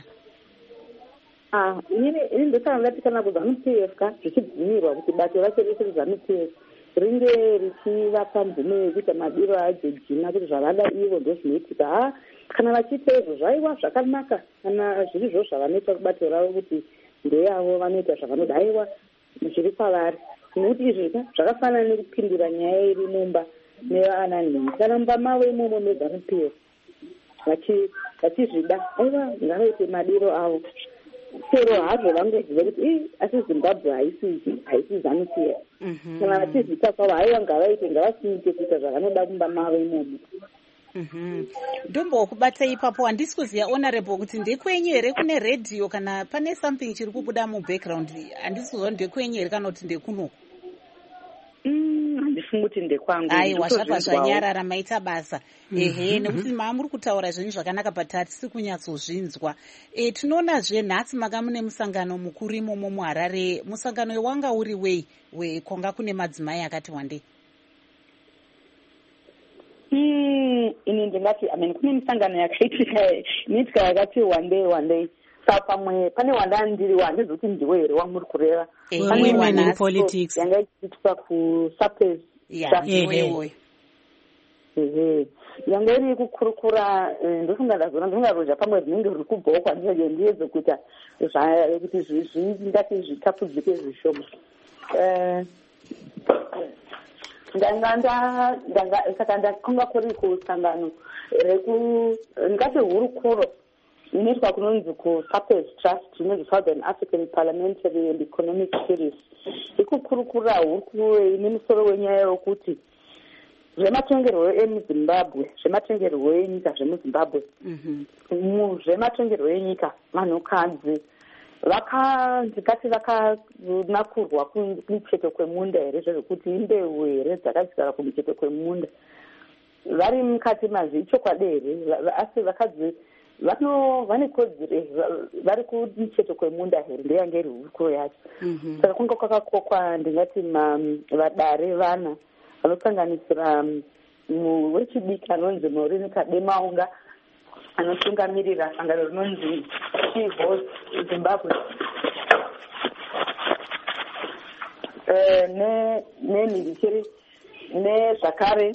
ini ndosaka ngati kana kuZANU-PF zvichibvumirwa kuti bato racho rese kuZANU-PF ringe richivapa mvumo yekuita madiro ajejina kuti zvavada ivo ndozvinoitika kana vachiita izvo zvaiwa zvakanaka kana zvirizvo zvavanoita kubato ravo kuti ndoyavo vanoita zvavanoda aiwa zviri kwavari nokuti izvi zvakafanana nekupindura nyaya iri mumba nevana nhingi kana mumba mavo imomo meZANU-PF vachizvida aiwa ngavaite madiro avo chero hazvo vangoziva kuti asi Zimbabwe haisi ZANU-PF kana vachizvita kwavo haiwa ngavasimike kuita zvavanoda kumba mavo imomo ndombokubata ipapo handisi kuziva honorable kuti ndekwenyu here kune redhiyo kana pane something chiri kubuda mubackground handisi kuziva ndekwenyu here kana kuti ndekuno handifungi kuti ndekwangu aiwa zvabva zvanyarara maita basa nekuti maamuri kutaura zvenyu zvakanaka but hatisi kunyatsozvinzwa tinoonazve nhasi maka mune musangano mukuru imomo muHarare musangano wanga uri wei kwanga kune madzimai akati wandei ini ndingati kune misangano yakaitika yakati wandei saka pamwe pane wanda ndiri handizoti ndiwe here wamuri kureva women in politics yanga ichiitika kuSAPES yanga iri kukurukura ndofunga ndazonga pamwe rinenge riri kubvawo kwandinenge ndiyedze kuita kuti zvingati zvitapudzike zvishoma saka ndakonga kuri kusangano ngati hurukuro inoitwa kunonzi kuSAPES Trust inonzi Southern African Parliamentary and Economic Series ikukurukura hurukuro ine musoro wenyaya yokuti zvematongerwo emuZimbabwe zvematongerwo enyika zvemuZimbabwe zvematongerwo enyika vanhukadzi ndikati vakanakurwa kumucheto kwemunda here zvezvekuti imbeu here dzakadzikara kumucheto kwemunda vari mukati mazvichokwadi here asi vakadzi vane kodzero vari kumucheto kwemunda here ndeyange iri hurukuro yacho saka kunga kwakakokwa ndingati vadare vana vanosanganisira wechidiki anonzi Maureen Kademaunga anotungamirira sangano rinonzi She-Voice Zimbabwe nemhirichiri nezvakare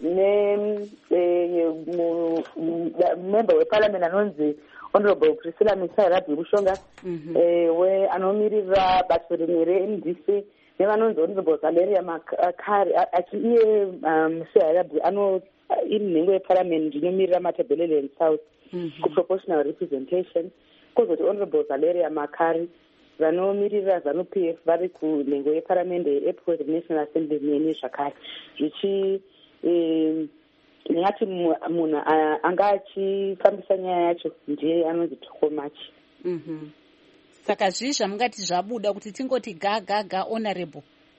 member weparliament anonzi Honorable Priscilla Misairabhi Bushonga anomirira bato rimwe reMDC nevanonzi Honorable Valeria Makari iye Misairabhi iri nhengo yeparamendi inomirira Matabeleland South kuproportional representation. Kozoti Honorable Valeria Makari vanomirira ZANU-PF vari kunhengo yeparamende yeEpworth National Assembly neni zvakare zvichi ndingati munhu anga achifambisa nyaya yacho ndiye anonzi Tokomachi. Saka zvii zvamungati zvabuda kuti tingoti gaga honorable?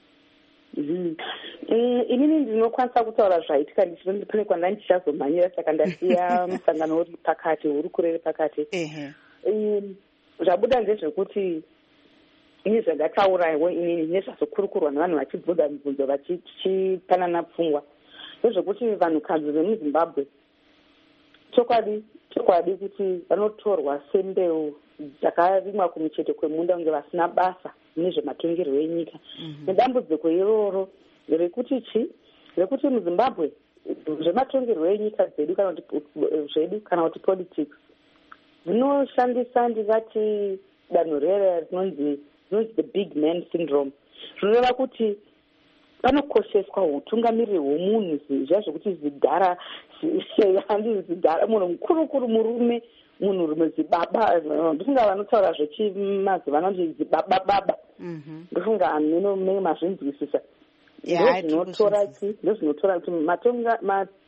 Inini ndinokwanisa kutaura zvaitika ndichiti pane kwanda ndichazomhanyira saka ndasiya musangano uri pakati uri kurere pakati. Zvabuda ndezvekuti ini zvandataurawo inini nezvazokurukurwa nevanhu vachibvunza mibvunzo vachipanana pfungwa ndezvekuti vanhukadzi vemuZimbabwe chokwadi kuti vanotorwa sembeu dzakarimwa kumucheto kwemunda kunge vasina basa nezvematongerwo enyika. Nedambudziko iroro rekuti muZimbabwe zvematongerwo enyika dzedu kana kuti politics dzinoshandisa ndingati danho rera rinonzi the big man syndrome. Zvinoreva kuti panokosheswa utungamiriri hwomunhu zviya zvekuti zvidhara zvidhara munhu mukurukuru murume munhurume zibaba ndifunga vanotaura zvechimazuva vanoti zibaba baba ndifunga mune mazvinzwisisa ndozvinotora kuti matonga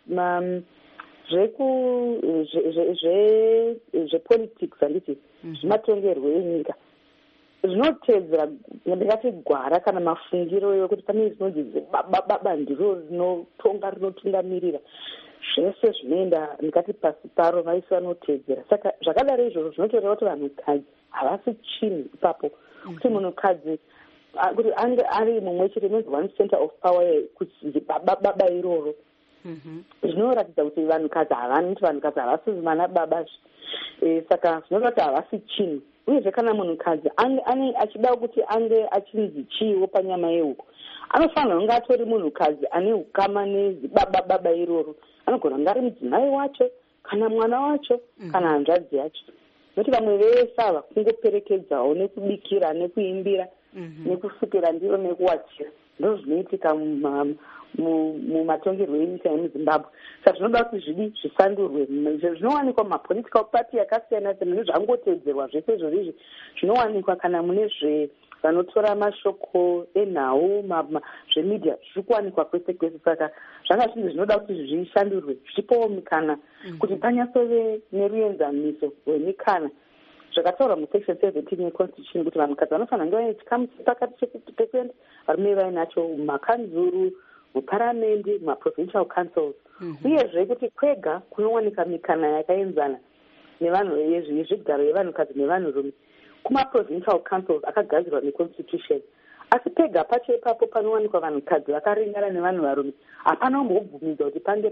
zvepolitics handiti zvematongerwo enyika zvinotedzera ndingati gwara kana mafungiro ekuti pane zvinonzi zibaba ndiro rinotungamirira zvese zvinoenda ndingati pasi paro vaisi vanotedzera. Saka zvakadaro izvozvo zvinotoreva kuti vanhukadzi havasi chinhu ipapo kuti munhukadzi kuti ange ari mumwe chete inonzi one center of power kuti baba iroro zvinoratidza kuti vanhukadzi havasi vana baba. Saka zvinova kuti havasi chinhu uyezve kana munhukadzi achida kuti ange achinzi chiiwo panyama yehuko anofanira kunge atori munhukadzi ane ukama nezibaba iroro. Anogona kunge ari mudzimai wacho kana mwana wacho kana hanzvadzi yacho nokuti vamwe vese ava kungoperekedzawo nekubikira nekuimbira nekusukira ndiro nekuwachira ndo zvinoitika mumatongerwo enyika yemuZimbabwe. Saka zvinoda kuti zvisandurwe. Zvinowanikwa mumapolitical party yakasiyana siyana nezvangotedzerwa zvese izvozvi zvinowanikwa kana mune vanotora mashoko enhau zvemedia zviri kuwanikwa kwese kwese. Saka zvanga zvinhu zvinoda kuti zvishandurwe zvichipawo mikana kuti panyatsove neruenzaniso rwemikana zvakataurwa musection 17 yeconstitution kuti vanhukadzi vanofanira kunge vaine chikamu chepakati che50% varume vainacho mumakanzuru muparamendi mumaprovincial councils uyezve kuti kwega kunowanika mikana yakaenzana nevanhu yezvigaro yevanhukadzi nevanhurume kumaprovincial councils akagadzirwa neconstitution. Asi pega pacho ipapo panowanikwa vanhukadzi vakaringana nevanhu varume hapana kumbobvumidza kuti pange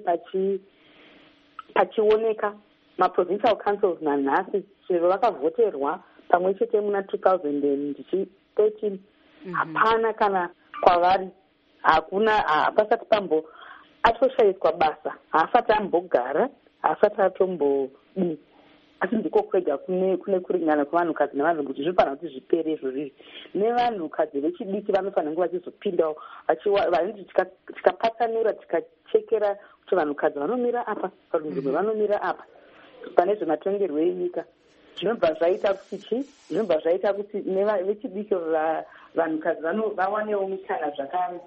pachioneka. Maprovincial councils nanhasi chero vakavhoterwa pamwe chete muna 2013 hapana kana kwavari hakuna pasati pambo atoshayiswa basa haasati ambogara haasati atombodi. Asi ndiko kwega kune kuringana kwevanhukadzi nevanhu kuti zvinofanira kuti zvipere izvozvi nevanhukadzi vechidiki vanofanira kunge vachizopindawo vanoti tikapatsanura tikachekera kuti vanhukadzi vanomira apa varungurume vanomira apa pane zvematongerwo enyika zvinobva zvaita kuti vechidiki vanhukadzi vawanewo mikana zvakare.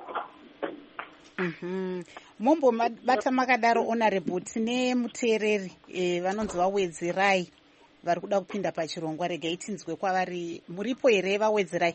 Mumbobata makadaro honorable tine muteereri vanonzi vawedzerai vari kuda kupinda pachirongwa regai tinzwe kwavari. Muripo here vawedzerai?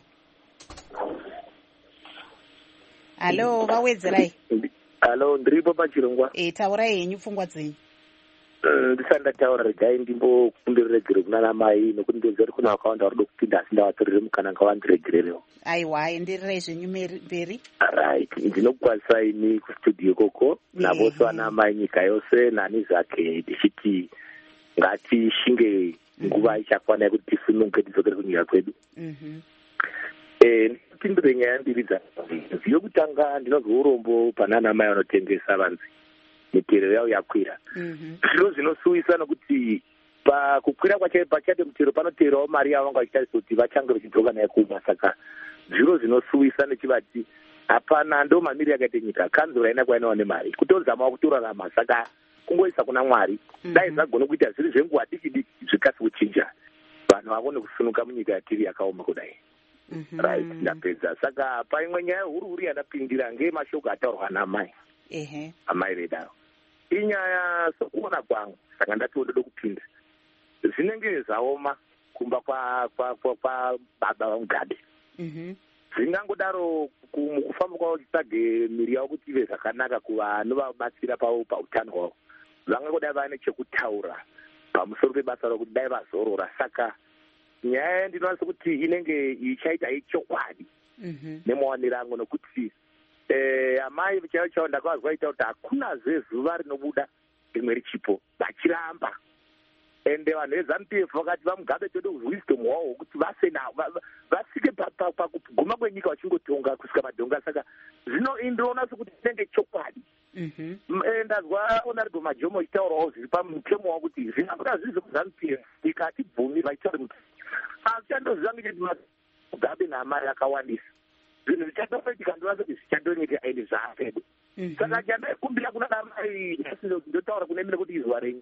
Halo vawedzerai. Halo ndiripo pachirongwa. Taurai henyu pfungwa dzenyu. Ndisandataura regai ndimbokundiregere kunana mai nokuti ndoziva kuti kuna vakawanda vari kuda kupinda asi ndavatorere mukana ngavandiregererewo. Aiwa endererai zvenyu mberi. Right, ndinokwanisa ini kustudio ikoko navose vana mai nyika yose nani zvake ndichiti ngatishinge nguva ichakwana yekuti tisununguke tidzokere kunyika kwedu. Ndipindure nyaya mbiri dzanzi yokutanga ndinonzwa urombo panana mai vanotengesa vanzi miteero yavo yakwira. Zviro zvinosuwisa nokuti pakukwira kwacho pachate mutero panoteerawo mari yavo vanga vachitarisa kuti vachange vachidzoka nayo kuma. Saka zviro zvinosuwisa nechivati hapana ndo mamiri yakaite nyika kanzura ina kwainawo nemari kutozamawo kutorarama saka kungoisa kuna Mwari dai zvagona kuita zviri zvenguva diki diki zvikasi kuchinja vanhu vavone kusunuka munyika yatiri yakaoma kudai. Right, ndapedza. Saka paimwe nyaya hurihuri yandapindira ngemashoko ataurwa namai. Amai vedaro. Inyaya sokuona kwangu, saka ndatoda kupinda. Zvinenge zvaoma kumba kwa baba vaMugabe. Zvingangodaro mukufamba kwavo chitsvage miri yavo kuti ive zvakanaka kuvanovabatsira pautano hwavo. Vangangodai vane chekutaura pamusoro pebasa rokuti dai vazorora. Saka nyaya ndinowanisa kuti inenge ichaita ichokwadi nemawaniro angu nokuti amai chaivo chavo ndakavazwa ita kuti hakunazve zuva rinobuda rimwe richipo vachiramba ende vanhu veZANU-PF vakati vaMugabe tode wisdom hwavo hwokuti vasike pakuguma kwenyika vachingotonga kusvika madhonga. Saka zvino ndinoona sekuti inenge chokwadi. Ndazwa honorable Majomo ichitaurawo zviri pamutemo wavo kuti zvingabuda zviri zvekuZANU-PF ikatibvumi vachitaura kuti hazvichandoziva ngecheti Mugabe naamai akawandisa zvinhu zvichatoitika ndinoona kuti zvichadonyeka ende zvaapedo. Saka chandaikumbira kuna damai ndotaura kune mine kuti izuva renyu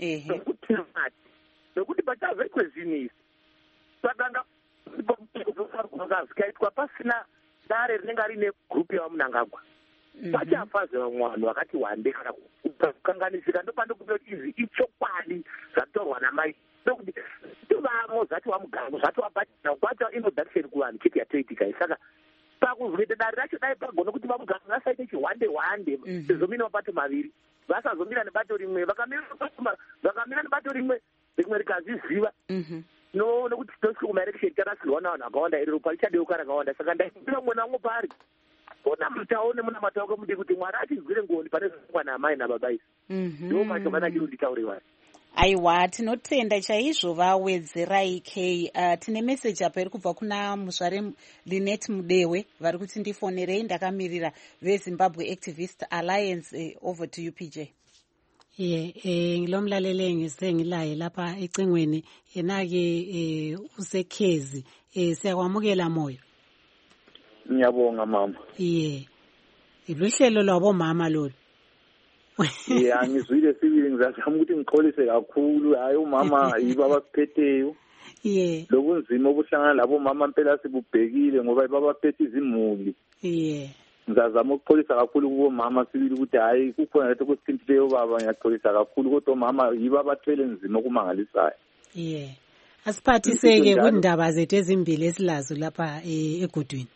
nokuti pachazoitwe zvinhu izvi saka zvikaitwa pasina dare rinenge rine gurupu yavamunangagwa pachafazve vamwe vanhu vakati wande kana kukanganisika ndopandokubira kuti izvi ichokwadi zvataurwa namai ndokuti tivamo zvati vaMugabe zvati vabatana kwata introduction kuvanhu chete yatoitika. Saka pakuzoita dare racho dai pagona kuti vaMugabe vasaite chihwande sezomina mabato maviri vasazomira nebato rimwe vakamira nebato rimwe rikaziziva nokuti tosvika kumaelection tarasirwa navanhu vakawanda iri ropa richadeuka rakawanda. Saka ndaikumbira mumwe namwe pari ona mutaone muna matauko mude kuti Mwari atizwire ngoni pane zvingwa naamai nababa izvi ndo mashoko andachiri nditaure vari. Aiwa, tinotenda chaizvo vawedzerai K. Tine meseji apa iri kubva kuna muzvare Linet Mudewe vari kuti ndifonerei ndakamirira veZimbabwe Activist Alliance. Over to you PJ. Ngilomlalele ngisengilaye lapha ecingweni yena-ke usekhezi siyakwamukela moyo. Ngiyabonga mama. Iluhlelo lwabomama lolu. Angizwile sibili ngizazama ukuthi ngixolise kakhulu hayi umama yibo abaphetheyo. Lobunzima obuhlangana labo mama impela sibubhekile ngoba babaphethe izimuli. Ngizazama ukuxolisa kakhulu kubo mama sibili ukuthi hayi kukhona letho kusithintileyo baba ngiyaxolisa kakhulu kodwa mama yibo abathwele nzima okumangalisayo. Asiphathiseke kundaba zethu ezimbili esilazo lapha egudwini.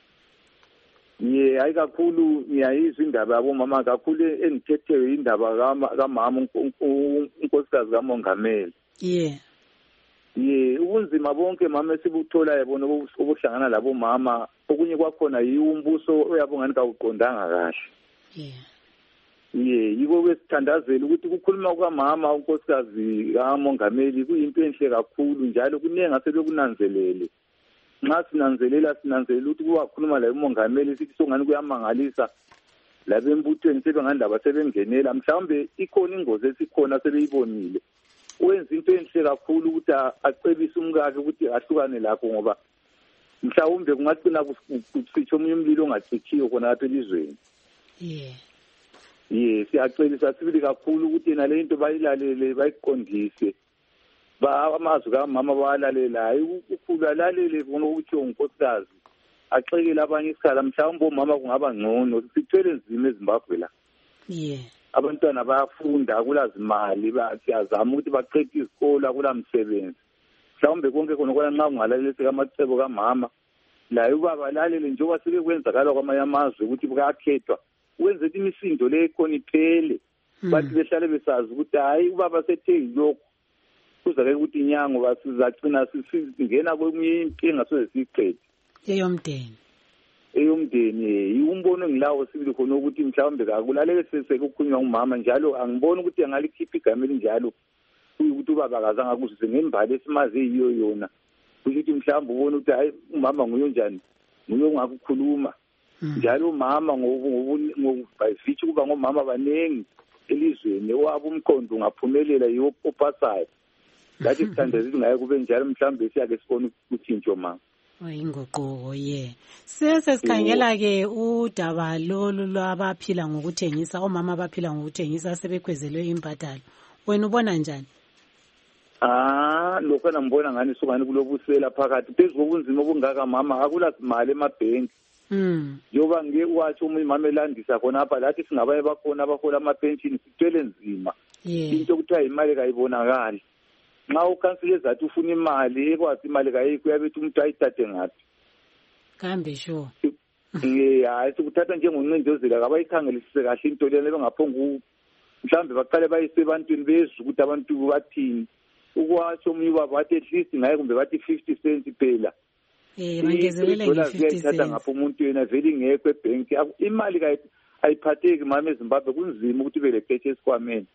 Hayi kakhulu ngiyayizwa indaba yabomama kakhulu engithethiwe indaba kamama unkosikazi kaMongameli. Ubunzima bonke mama esibuthola yabona obuhlangana labomama okunye kwakhona umbuso oyabongani kawuqondanga kahle. Yibo besithandazela ukuthi kukhuluma kwamama unkosikazi kaMongameli kuyinto enhle kakhulu njalo kuningi asebekunanzelele. Nxa sinanzelela ukuthi kuwakhuluma la uMongameli sithi songani kuyamangalisa labembuthweni sebengandaba sebengenela mhlawumbe ikhona ingozi esikhona sebeyibonile. Wenza into enhle kakhulu ukuthi acebise umkakhe ukuthi ahlukane lakho ngoba mhlawumbe kungacina kusitsho omunye umlilo ongacitshiyo khona lapha elizweni. Siyacebisa sibili kakhulu ukuthi yena le into bayilalele bayiqondise. Amazwi kamama bawalalela hayi ukhulu alalele bona ukuthi unkosikazi axekele abanye isikhala mhlawumbe omama kungaba ngcono sithwele nzima eZimbabwe la. Abantwana bayafunda kulazimali siyazama ukuthi baqede izikolo kulamsebenzi mhlawumbe konke khona nxa kungalaleleka amacebo kamama laye ubaba lalele njengoba sebekwenzakala kwamanye amazwe ukuthi bukakhethwa wenze imisindo le khona iphele bathi behlale besazi ukuthi hayi ubaba sethe yilokho kuzake ukuthi inyango basizacina singena kweminye inkinga soze siyiqede eyomndeni umbono ngilawo sibili khona ukuthi mhlawumbe kakulaleke sekukhulunywa ngumama njalo angiboni ukuthi angalikhipha igama elinjalo ukuthi ubaba akazange akuzwe ngembali esimaze yiyo yona ukuthi mhlawumbe ubone ukuthi hayi umama nguyo njani nguyo ongakukhuluma njalo umama ngobuvitshi kuba ngomama abanengi elizweni owabo umqondo ungaphumelela yiwo ophasayo lathi sithandazile ngaye kube njalo mhlawumbe siyake sibone uthintsho mama. Inguquko ye. Sesikhangela ke udaba lolu lwabaphila ngokuthengisa, omama abaphila ngokuthengisa sebekhwezelwe imbadalo. Wena ubona njani? Lokho nambona ngani sukani kulobusela phakathi phezulu obunzima obungaka mama akula imali emabhenki. Yoba ngeke wathi umama elandisa khona apha lathi singabaye bakhona abahola ama-pension sithwele nzima. Into kuthiwa imali kayibonakali. Nxa ukhansile zathi ufuna imali ekwazi imali kayikho uyabethi umuntu ayithathe ngaphi. Kambe sure. Hayi sikuthatha njengoncindezela kabayikhangelisise kahle into lena bengaphonga mhlambe baqale bayise ebantwini bezwe ukuthi abantu bathini. Ukwatsho omunye ubaba wathi at least ngaye kumbe bathi 50 cents phela. Bangezelele nge-50 cents. Ngapha umuntu yena vele ingekho ebhenki. Imali ayiphatheki mama eZimbabwe kunzima ukuthi ibe lekheshi esikwameni.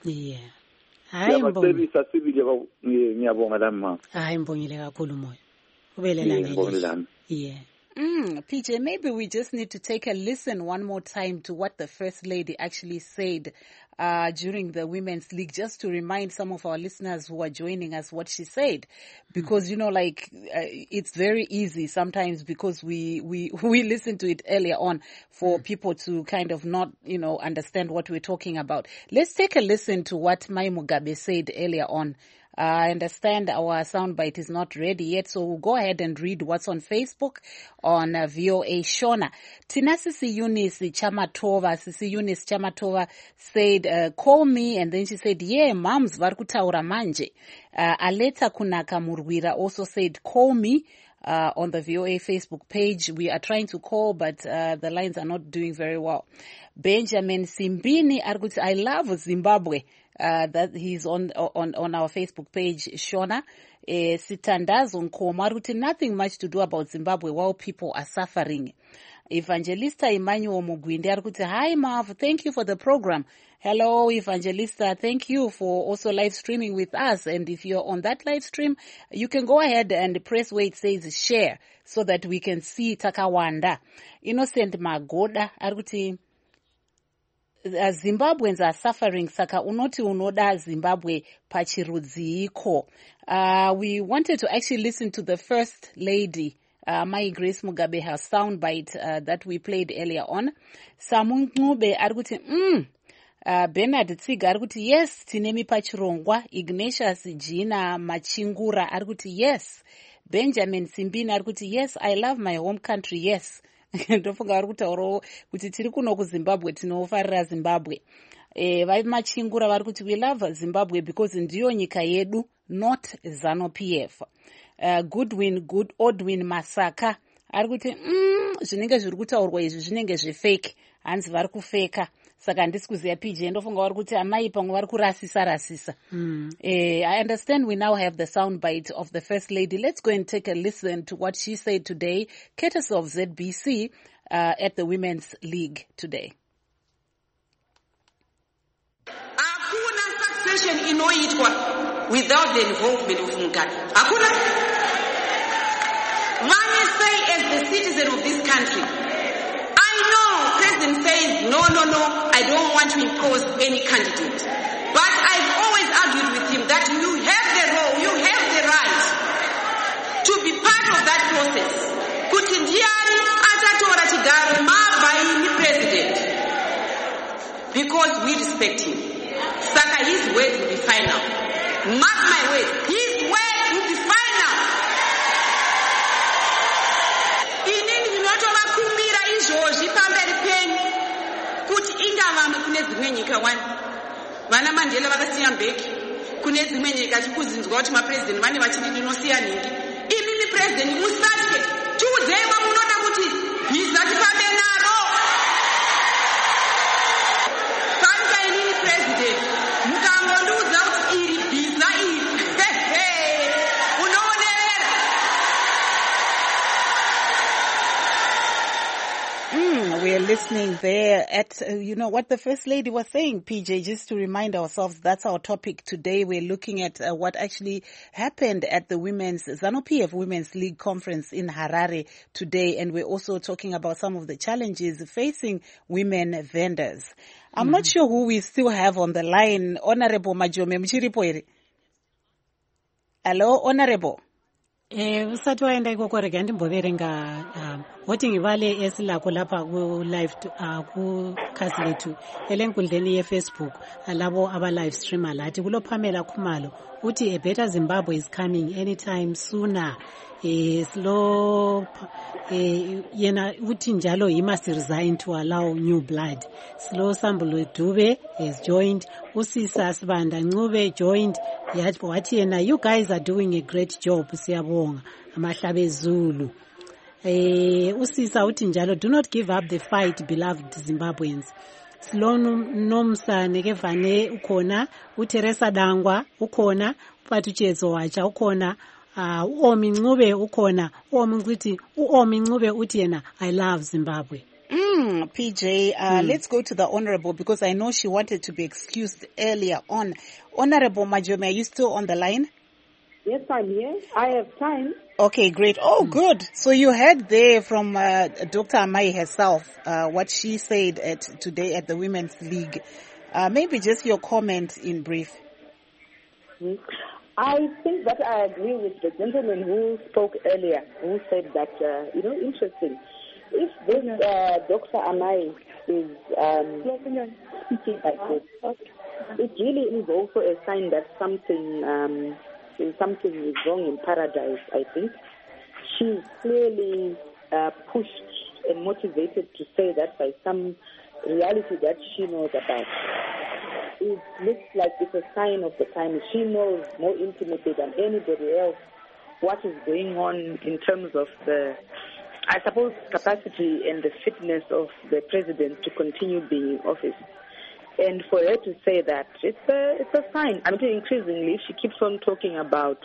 Hayi mbongile sibile ngiyabonga lami mama. Hayi mbongile kakhulu moya. Ubelela ngelihle. PJ, maybe we just need to take a listen one more time to what the First Lady actually said during the Women's League, just to remind some of our listeners who are joining us what she said. Because, it's very easy sometimes because we listen to it earlier on for people to kind of not, understand what we're talking about. Let's take a listen to what Mai Mugabe said earlier on. I understand our soundbite is not ready yet, so we'll go ahead and read what's on Facebook on VOA Shona. Tina Sisi Eunice Chamatova said, call me, and then she said, yeah, moms varkutaura manje. Aleta Kunaka Murwira also said, call me. On the VOA Facebook page. We are trying to call, but the lines are not doing very well. Benjamin Simbini Arguti, I love Zimbabwe. That he's on our Facebook page, Shona. Sitandazo Nkoma Arguti, nothing much to do about Zimbabwe while people are suffering. Evangelista Emmanuel Mugwinde Arguti, hi Marv, thank you for the program. Hello, Evangelista. Thank you for also live streaming with us. And if you're on that live stream, you can go ahead and press where it says share so that we can see Takawanda. Innocent Magoda, Arguti, Zimbabweans are suffering. Saka unoti unoda Zimbabwe pachirudziko. We wanted to actually listen to the First Lady, Mai Grace Mugabe, her soundbite that we played earlier on. Samunube Arguti, Bernard Tsiga arikuti yes tinemi pachirongwa. Ignatius Gina Machingura arikuti yes. Benjamin Simbina arikuti yes, I love my home country, yes. Ndofunga arikutaurawo kuti tiri kuno kuZimbabwe tinofarira Zimbabwe. Vai Machingura varikuti we love Zimbabwe because ndiyo nyika yedu, not ZANU-PF. Odwin Masaka arikuti zvinenge zviri kutaurwa izvi zvinenge zvefake, hanzi vari kufeka. Saka handisi kuziya PJ, ndofunga vari kuti amai pamwe vari kurasisa. I understand we now have the soundbite of the First Lady. Let's go and take a listen to what she said today, courtesy of ZBC, at the Women's League today. Hakuna succession inoitwa without the involvement of Mugabe. Hakuna. Many say as the citizen of this country, President says, no, I don't want to impose any candidate. But I've always argued with him that you have the role, you have the right to be part of that process. Kuti ndiani atatora chigaro mabvaini president. Because we respect him. Saka his word will be final. Mark my words, his word will be final. Inini ndinotovakumbira izvozvi pamberi penyu kuti ingavamwe kune dzimwe nyika wani. Vana Mandela vakasiya mbeki. Kune dzimwe nyika tikuzinzwa kuti mapresident vane vachiti ndinosiya nhingi. Imimi president musatye. Chiudzei wamunoda kuti bhiza tifambe naro. Saka inini president mukangondiudza kuti iri bhiza iri. We are listening there at, what the First Lady was saying, PJ, just to remind ourselves, that's our topic today. We're looking at what actually happened at the ZANU-PF Women's League Conference in Harare today. And we're also talking about some of the challenges facing women vendors. I'm not sure who we still have on the line. Honorable Majome Mchiripo. Hello, Honorable. usati waenda ikoko rega ndimboverenga voti ngivale esilako lapha ku-live kukhasi lethu elenkundleni yefacebook labo aba-live streamer lathi kulopamela khumalo uthi a better Zimbabwe is coming anytime sooner. Yena uthi njalo he must resign to allow new blood. Slow Sambulo Dube has joined. Usisa Sibanda Ncube joined. Wathi yena, you guys are doing a great job. Siyabonga amahlabe Zulu. Usisa uthi njalo, do not give up the fight, beloved Zimbabweans. Slow Nomsa Negevane ukhona, uTeresa Dangwa ukhona, Patuchezo wacha ukhona. Uomi Ncube ukhona, Uomi Ncube uthi yena, I love Zimbabwe. PJ, let's go to the Honorable because I know she wanted to be excused earlier on. Honorable Majome, are you still on the line? Yes, I'm here. I have time. Okay, great. Oh, good. So you heard there from Dr. Amai herself what she said today at the Women's League. Maybe just your comment in brief. I think that I agree with the gentleman who spoke earlier, who said that, interesting. If this Dr. Amai is speaking like this, it really is also a sign that something is wrong in Paradise, I think. She's clearly pushed and motivated to say that by some reality that she knows about. It looks like it's a sign of the time. She knows more intimately than anybody else what is going on in terms of the, I suppose, capacity and the fitness of the president to continue being in office. And for her to say that, it's a sign. I mean, increasingly, she keeps on talking about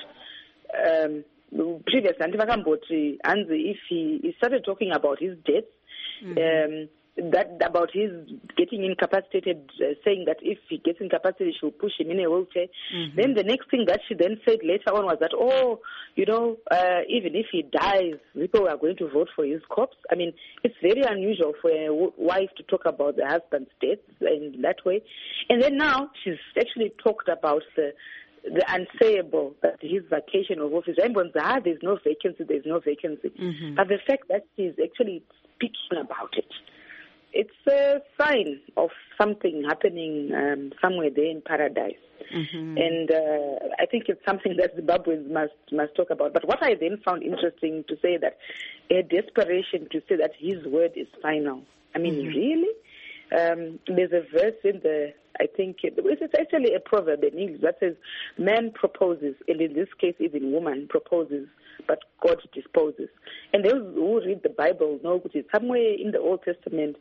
previous Antivakamboti, and if he started talking about his death, that about his getting incapacitated, saying that if he gets incapacitated, she'll push him in a wheelchair. Then the next thing that she then said later on was that, even if he dies, people are going to vote for his corpse. I mean, it's very unusual for a wife to talk about the husband's death in that way. And then now she's actually talked about the unsayable, that his vacation of office. Everyone's there's no vacancy. But the fact that she's actually speaking about it, it's a sign of something happening somewhere there in Paradise. And I think it's something that Zimbabweans must talk about. But what I then found interesting to say that a desperation to say that his word is final. I mean, really? There's a verse in I think it's actually a proverb in English that says, man proposes, and in this case even woman proposes, but God disposes. And those who read the Bible know that somewhere in the Old Testament,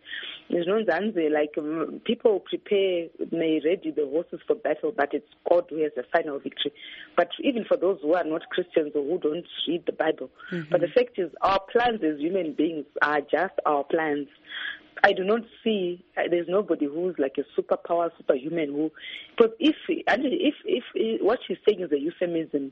like people may ready the horses for battle, but it's God who has the final victory. But even for those who are not Christians or who don't read the Bible, but the fact is our plans as human beings are just our plans. I do not see, there's nobody who's like a superpower, superhuman who, because if what she's saying is a euphemism,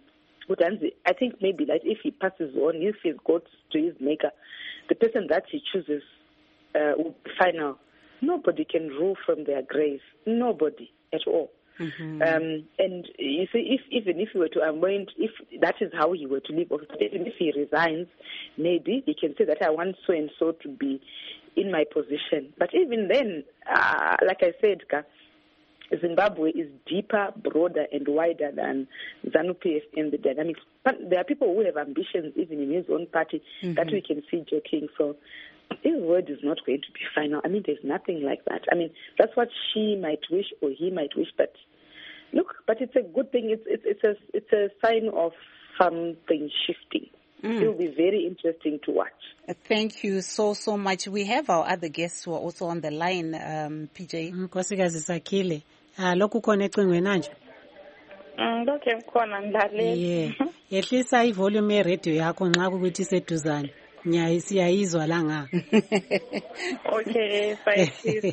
I think maybe like if he passes on, if he goes to his maker, the person that he chooses will be final. Nobody can rule from their grave. Nobody at all. And you see, even if he were to anoint, if that is how he were to live, even if he resigns, maybe he can say that I want so and so to be in my position. But even then, like I said, Zimbabwe is deeper, broader, and wider than ZANU-PF in the dynamics. But there are people who have ambitions, even in his own party, that we can see joking. So his word is not going to be final. I mean, there's nothing like that. I mean, that's what she might wish or he might wish. But look, but it's a good thing. It's a sign of something shifting. It will be very interesting to watch. Thank you so much. We have our other guests who are also on the line, PJ. Nkosikazi Sakile. Lokhu khona ecingweni manje? Lokho ngikhona ngilalela. Yehlisa ivolume yeradio yakho nxa ukuthi seduzane. Siyayizwa la nga. Okay, fine.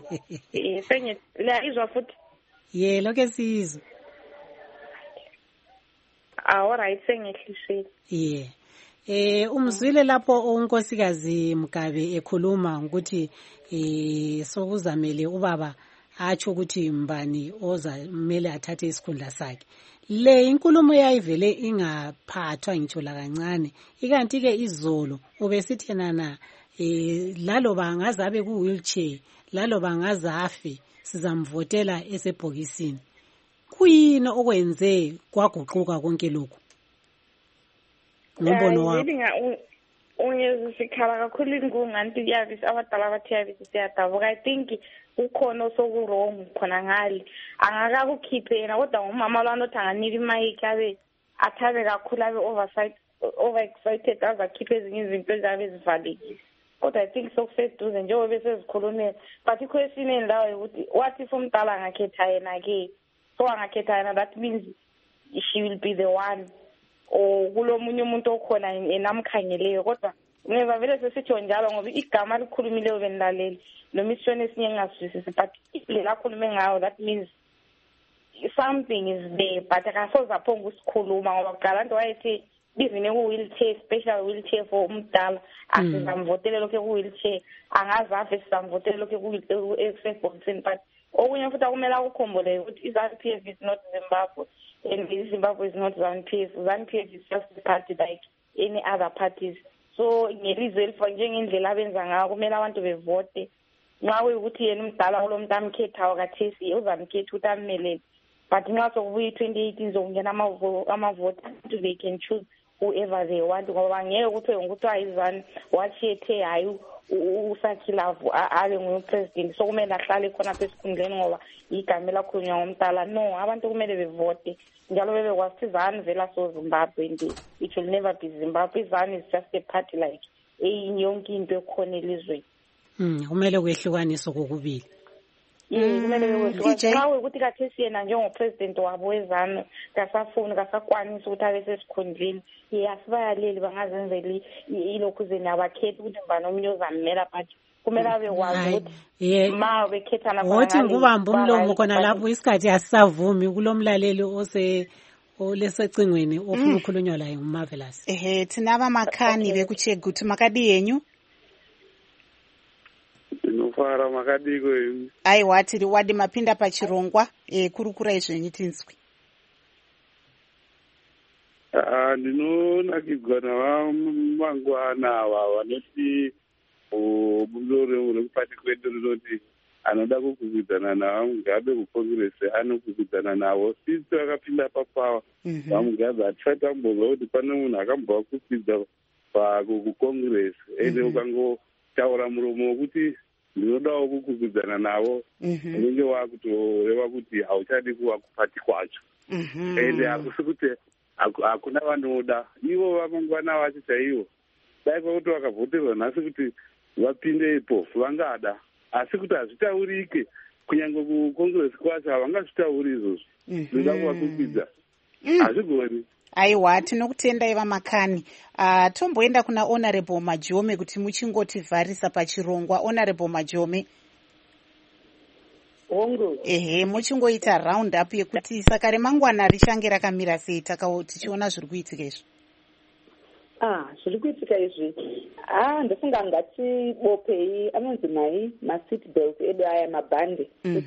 Sengiyizwa futhi. Lokho siyizwa. Alright, sengihlisile. Umzwile lapho unkosikazi Mugabe ekhuluma ukuthi sokuzamele ubaba atsho ukuthi mbani ozamele athathe isikhundla sakhe. Le inkulumo yayivele ingaphathwa ngitsho lakancane, ikanti-ke izolo ubesithi yena laloba angaze abe ku-wheelchair, laloba angaze afe, sizamvotela esebhokisini. Kuyini okwenze kwaguquka konke lokhu ngombono wakho? Ungezikhala kakhulu ingungani iyabisi abadala bathi yabisi siyadabuka. I think ukhona osokurong khona ngale angakakukhiphe yena, kodwa ngumama lwana othi anganika imayiki abe athabe kakhulu, abe overexcited aze akhiphe ezinye izinto ezabe zivalekile. Kodwa I think sokuseduze njengoba besezikhulumela. But ikhwesini endawo yokuthi what if umdala angakhetha yena-ke? So angakhetha yena, that means she will be the one, or kulo munye umuntu okhona enamkhangeleyo. Kodwa ngeva vele sesithi njalo ngoba igama likhulumileyo benilaleli noma isishone esinye engasizwisisi, but ile lakhulume ngayo, that means something is there. But akasoze aphonga ukusikhuluma ngoba kuqala nto wayethi bizine ku-wheelchair, special wheelchair for umdala, asizamvotele lokhu ku-wheelchair, angaze afe sizamvotele lokhu esebhokisini. But okunye futhi akumele akukhumbule ukuthi i-ZANU-PF is not Zimbabwe, and Zimbabwe is not ZANU-PF. ZANU-PF is just a party like any other parties. So ngelizwe elifo njengendlela abenza ngayo kumele abantu bevote. Nxa kuyukuthi yena umdala kulo muntu amkhethayo kathesi uzamkhetha ukuthi ammelele. But nxa sokubuya i-2018 zokungena amavoti, they can choose whoever they want, ngoba ngeke kuthiwe ukuthi ayizani wathi ethe hayi uSakhilavu abe ngupresident so kumele ahlale khona apha esikhundleni ngoba igama elakhulunywa ngomdala. No, abantu kumele bevote njalo bebekwazi ukuthi ZANU vela so Zimbabwe, and it will never be Zimbabwe. ZANU is just a party like eyinye yonke into ekhona elizweni. Kumele kwehlukaniswe kokubili. Kumele kwehlukaniswe. Xa ukuthi kathesi yena njengopresident wabo weZANU kasafuni kasakwanisa ukuthi abe sesikhundleni, asibayaleli bangazenzela ilokhuzeni abakhethi ukuthi mbani omunye ozammela, but kumele abekwazi ukuthi ma bekhethana wothi ngubamba umlomo khona lapho isikhathi asisavumi kulo mlaleli olesecingweni ofuna ukukhulunywa laye nguMarvelous. Thina abamakhani bekucheck ukuthi makadi yenyu inofara makadi kwenyu ai wati wadi mapinda pachirongwa kurukura izvenyu tinzwi. Ndinonakidzwa navamangwana ava vanoti bumbiro rekupati kwedu rinoti anoda kukwikwidzana navamugabe kukongresi anokwikwidzana navo. Sisi vakapinda papawa vamugabe hatisati tambozwa kuti pane munhu akambva kukwidza kukongresi ende ukangotaura muromo wokuti ndinodawo kukwikwidzana navo unenge wakutoreva kuti hauchadi kuva kupati kwacho, ende hakusi kuti hakuna vanoda ivo vamangwana vacho chaivo. Dai kwakuti vakavhoterwa nhasi kuti vapinde ipo vangada, asi kuti hazvitaurike kunyange kukongresi kwacho havangazvitauri izvozvo. Ndoda kuvakukwidza hazvigoni. Aiwa, tinokutendai vamakani. Tomboenda kuna Honorable Majome kuti muchingotivharisa pachirongwa. Honorable Majome. Muchingoita round up yekuti saka remangwana richange rakamira sei tichiona zviri kuitika izvi. Zviri kuitika izvi ndofunga ngati bopei anonzi nai maseat belt edu aya mabhande.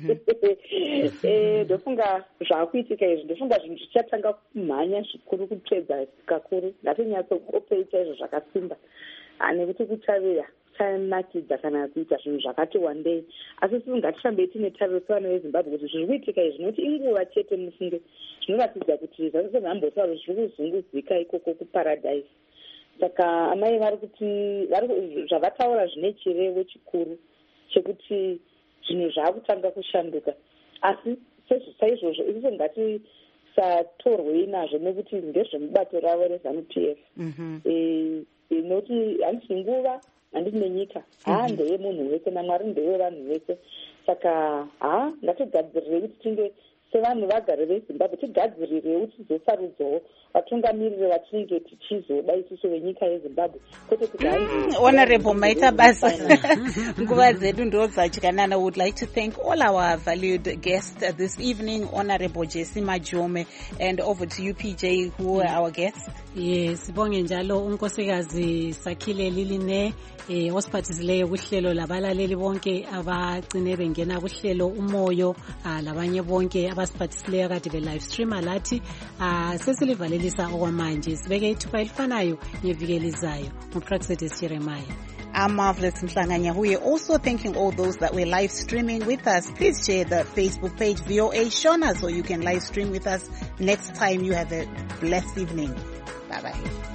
Ndofunga zvaakuitika izvi, ndofunga zvinhu zvichatanga kumhanya zvikuru kupedza kakuru. Ngatinyatsobopei chaizvo zvakasimba nekuti kuchaveya chanakidza kana kuita zvinhu zvakati wandei. Asi sisi ngatishambe tine tariro sevana vezimbabwe kuti zviri kuitika izvi nokuti inguva chete mufunge zvinoratidza kuti zvazvisezambotauro zviri kuzunguzika ikoko kuparadise. Saka amai vari kuti zvavataura zvine chirevo chikuru chekuti zvinhu zvaakutanga kushanduka. Asi saizvozvo isusu ngatisatorwei nazvo nekuti ndezvemubato ravo reZANU-PF. Nokuti handisi nguva, handisi nenyika, ndeyemunhu wese naMwari ndewevanhu vese. Saka ngatigadzirirei kuti tinge sevanhu vagari vezimbabwe tigadzirirewo tizosarudzawo vatungamiriri vatinenge tichizoda isusu venyika yezimbabwe kwete kuti honorable maita basa nguva dzedu ndo dzadyanana. Would like to thank all our valued guests this evening, Honorable Jessie Majome, and over to you PJ, who were our guests. Yes, sibonge njalo unkosikazi Sakhile Liline osiphathisileyo kuhlelo labalaleli bonke abagcine bengena kuhlelo umoyo labanye bonke abasiphathisileyo kade be live streamer lathi sesilivalelisa okwamanje sibeke ithuba elifanayo ngeviki elizayo uPraxedis Jeremiah. I'm Marvelous Mhlanganya Huye, also thanking all those that were live streaming with us. Please share the Facebook page VOA Shona so you can live stream with us next time. You have a blessed evening. Bye-bye.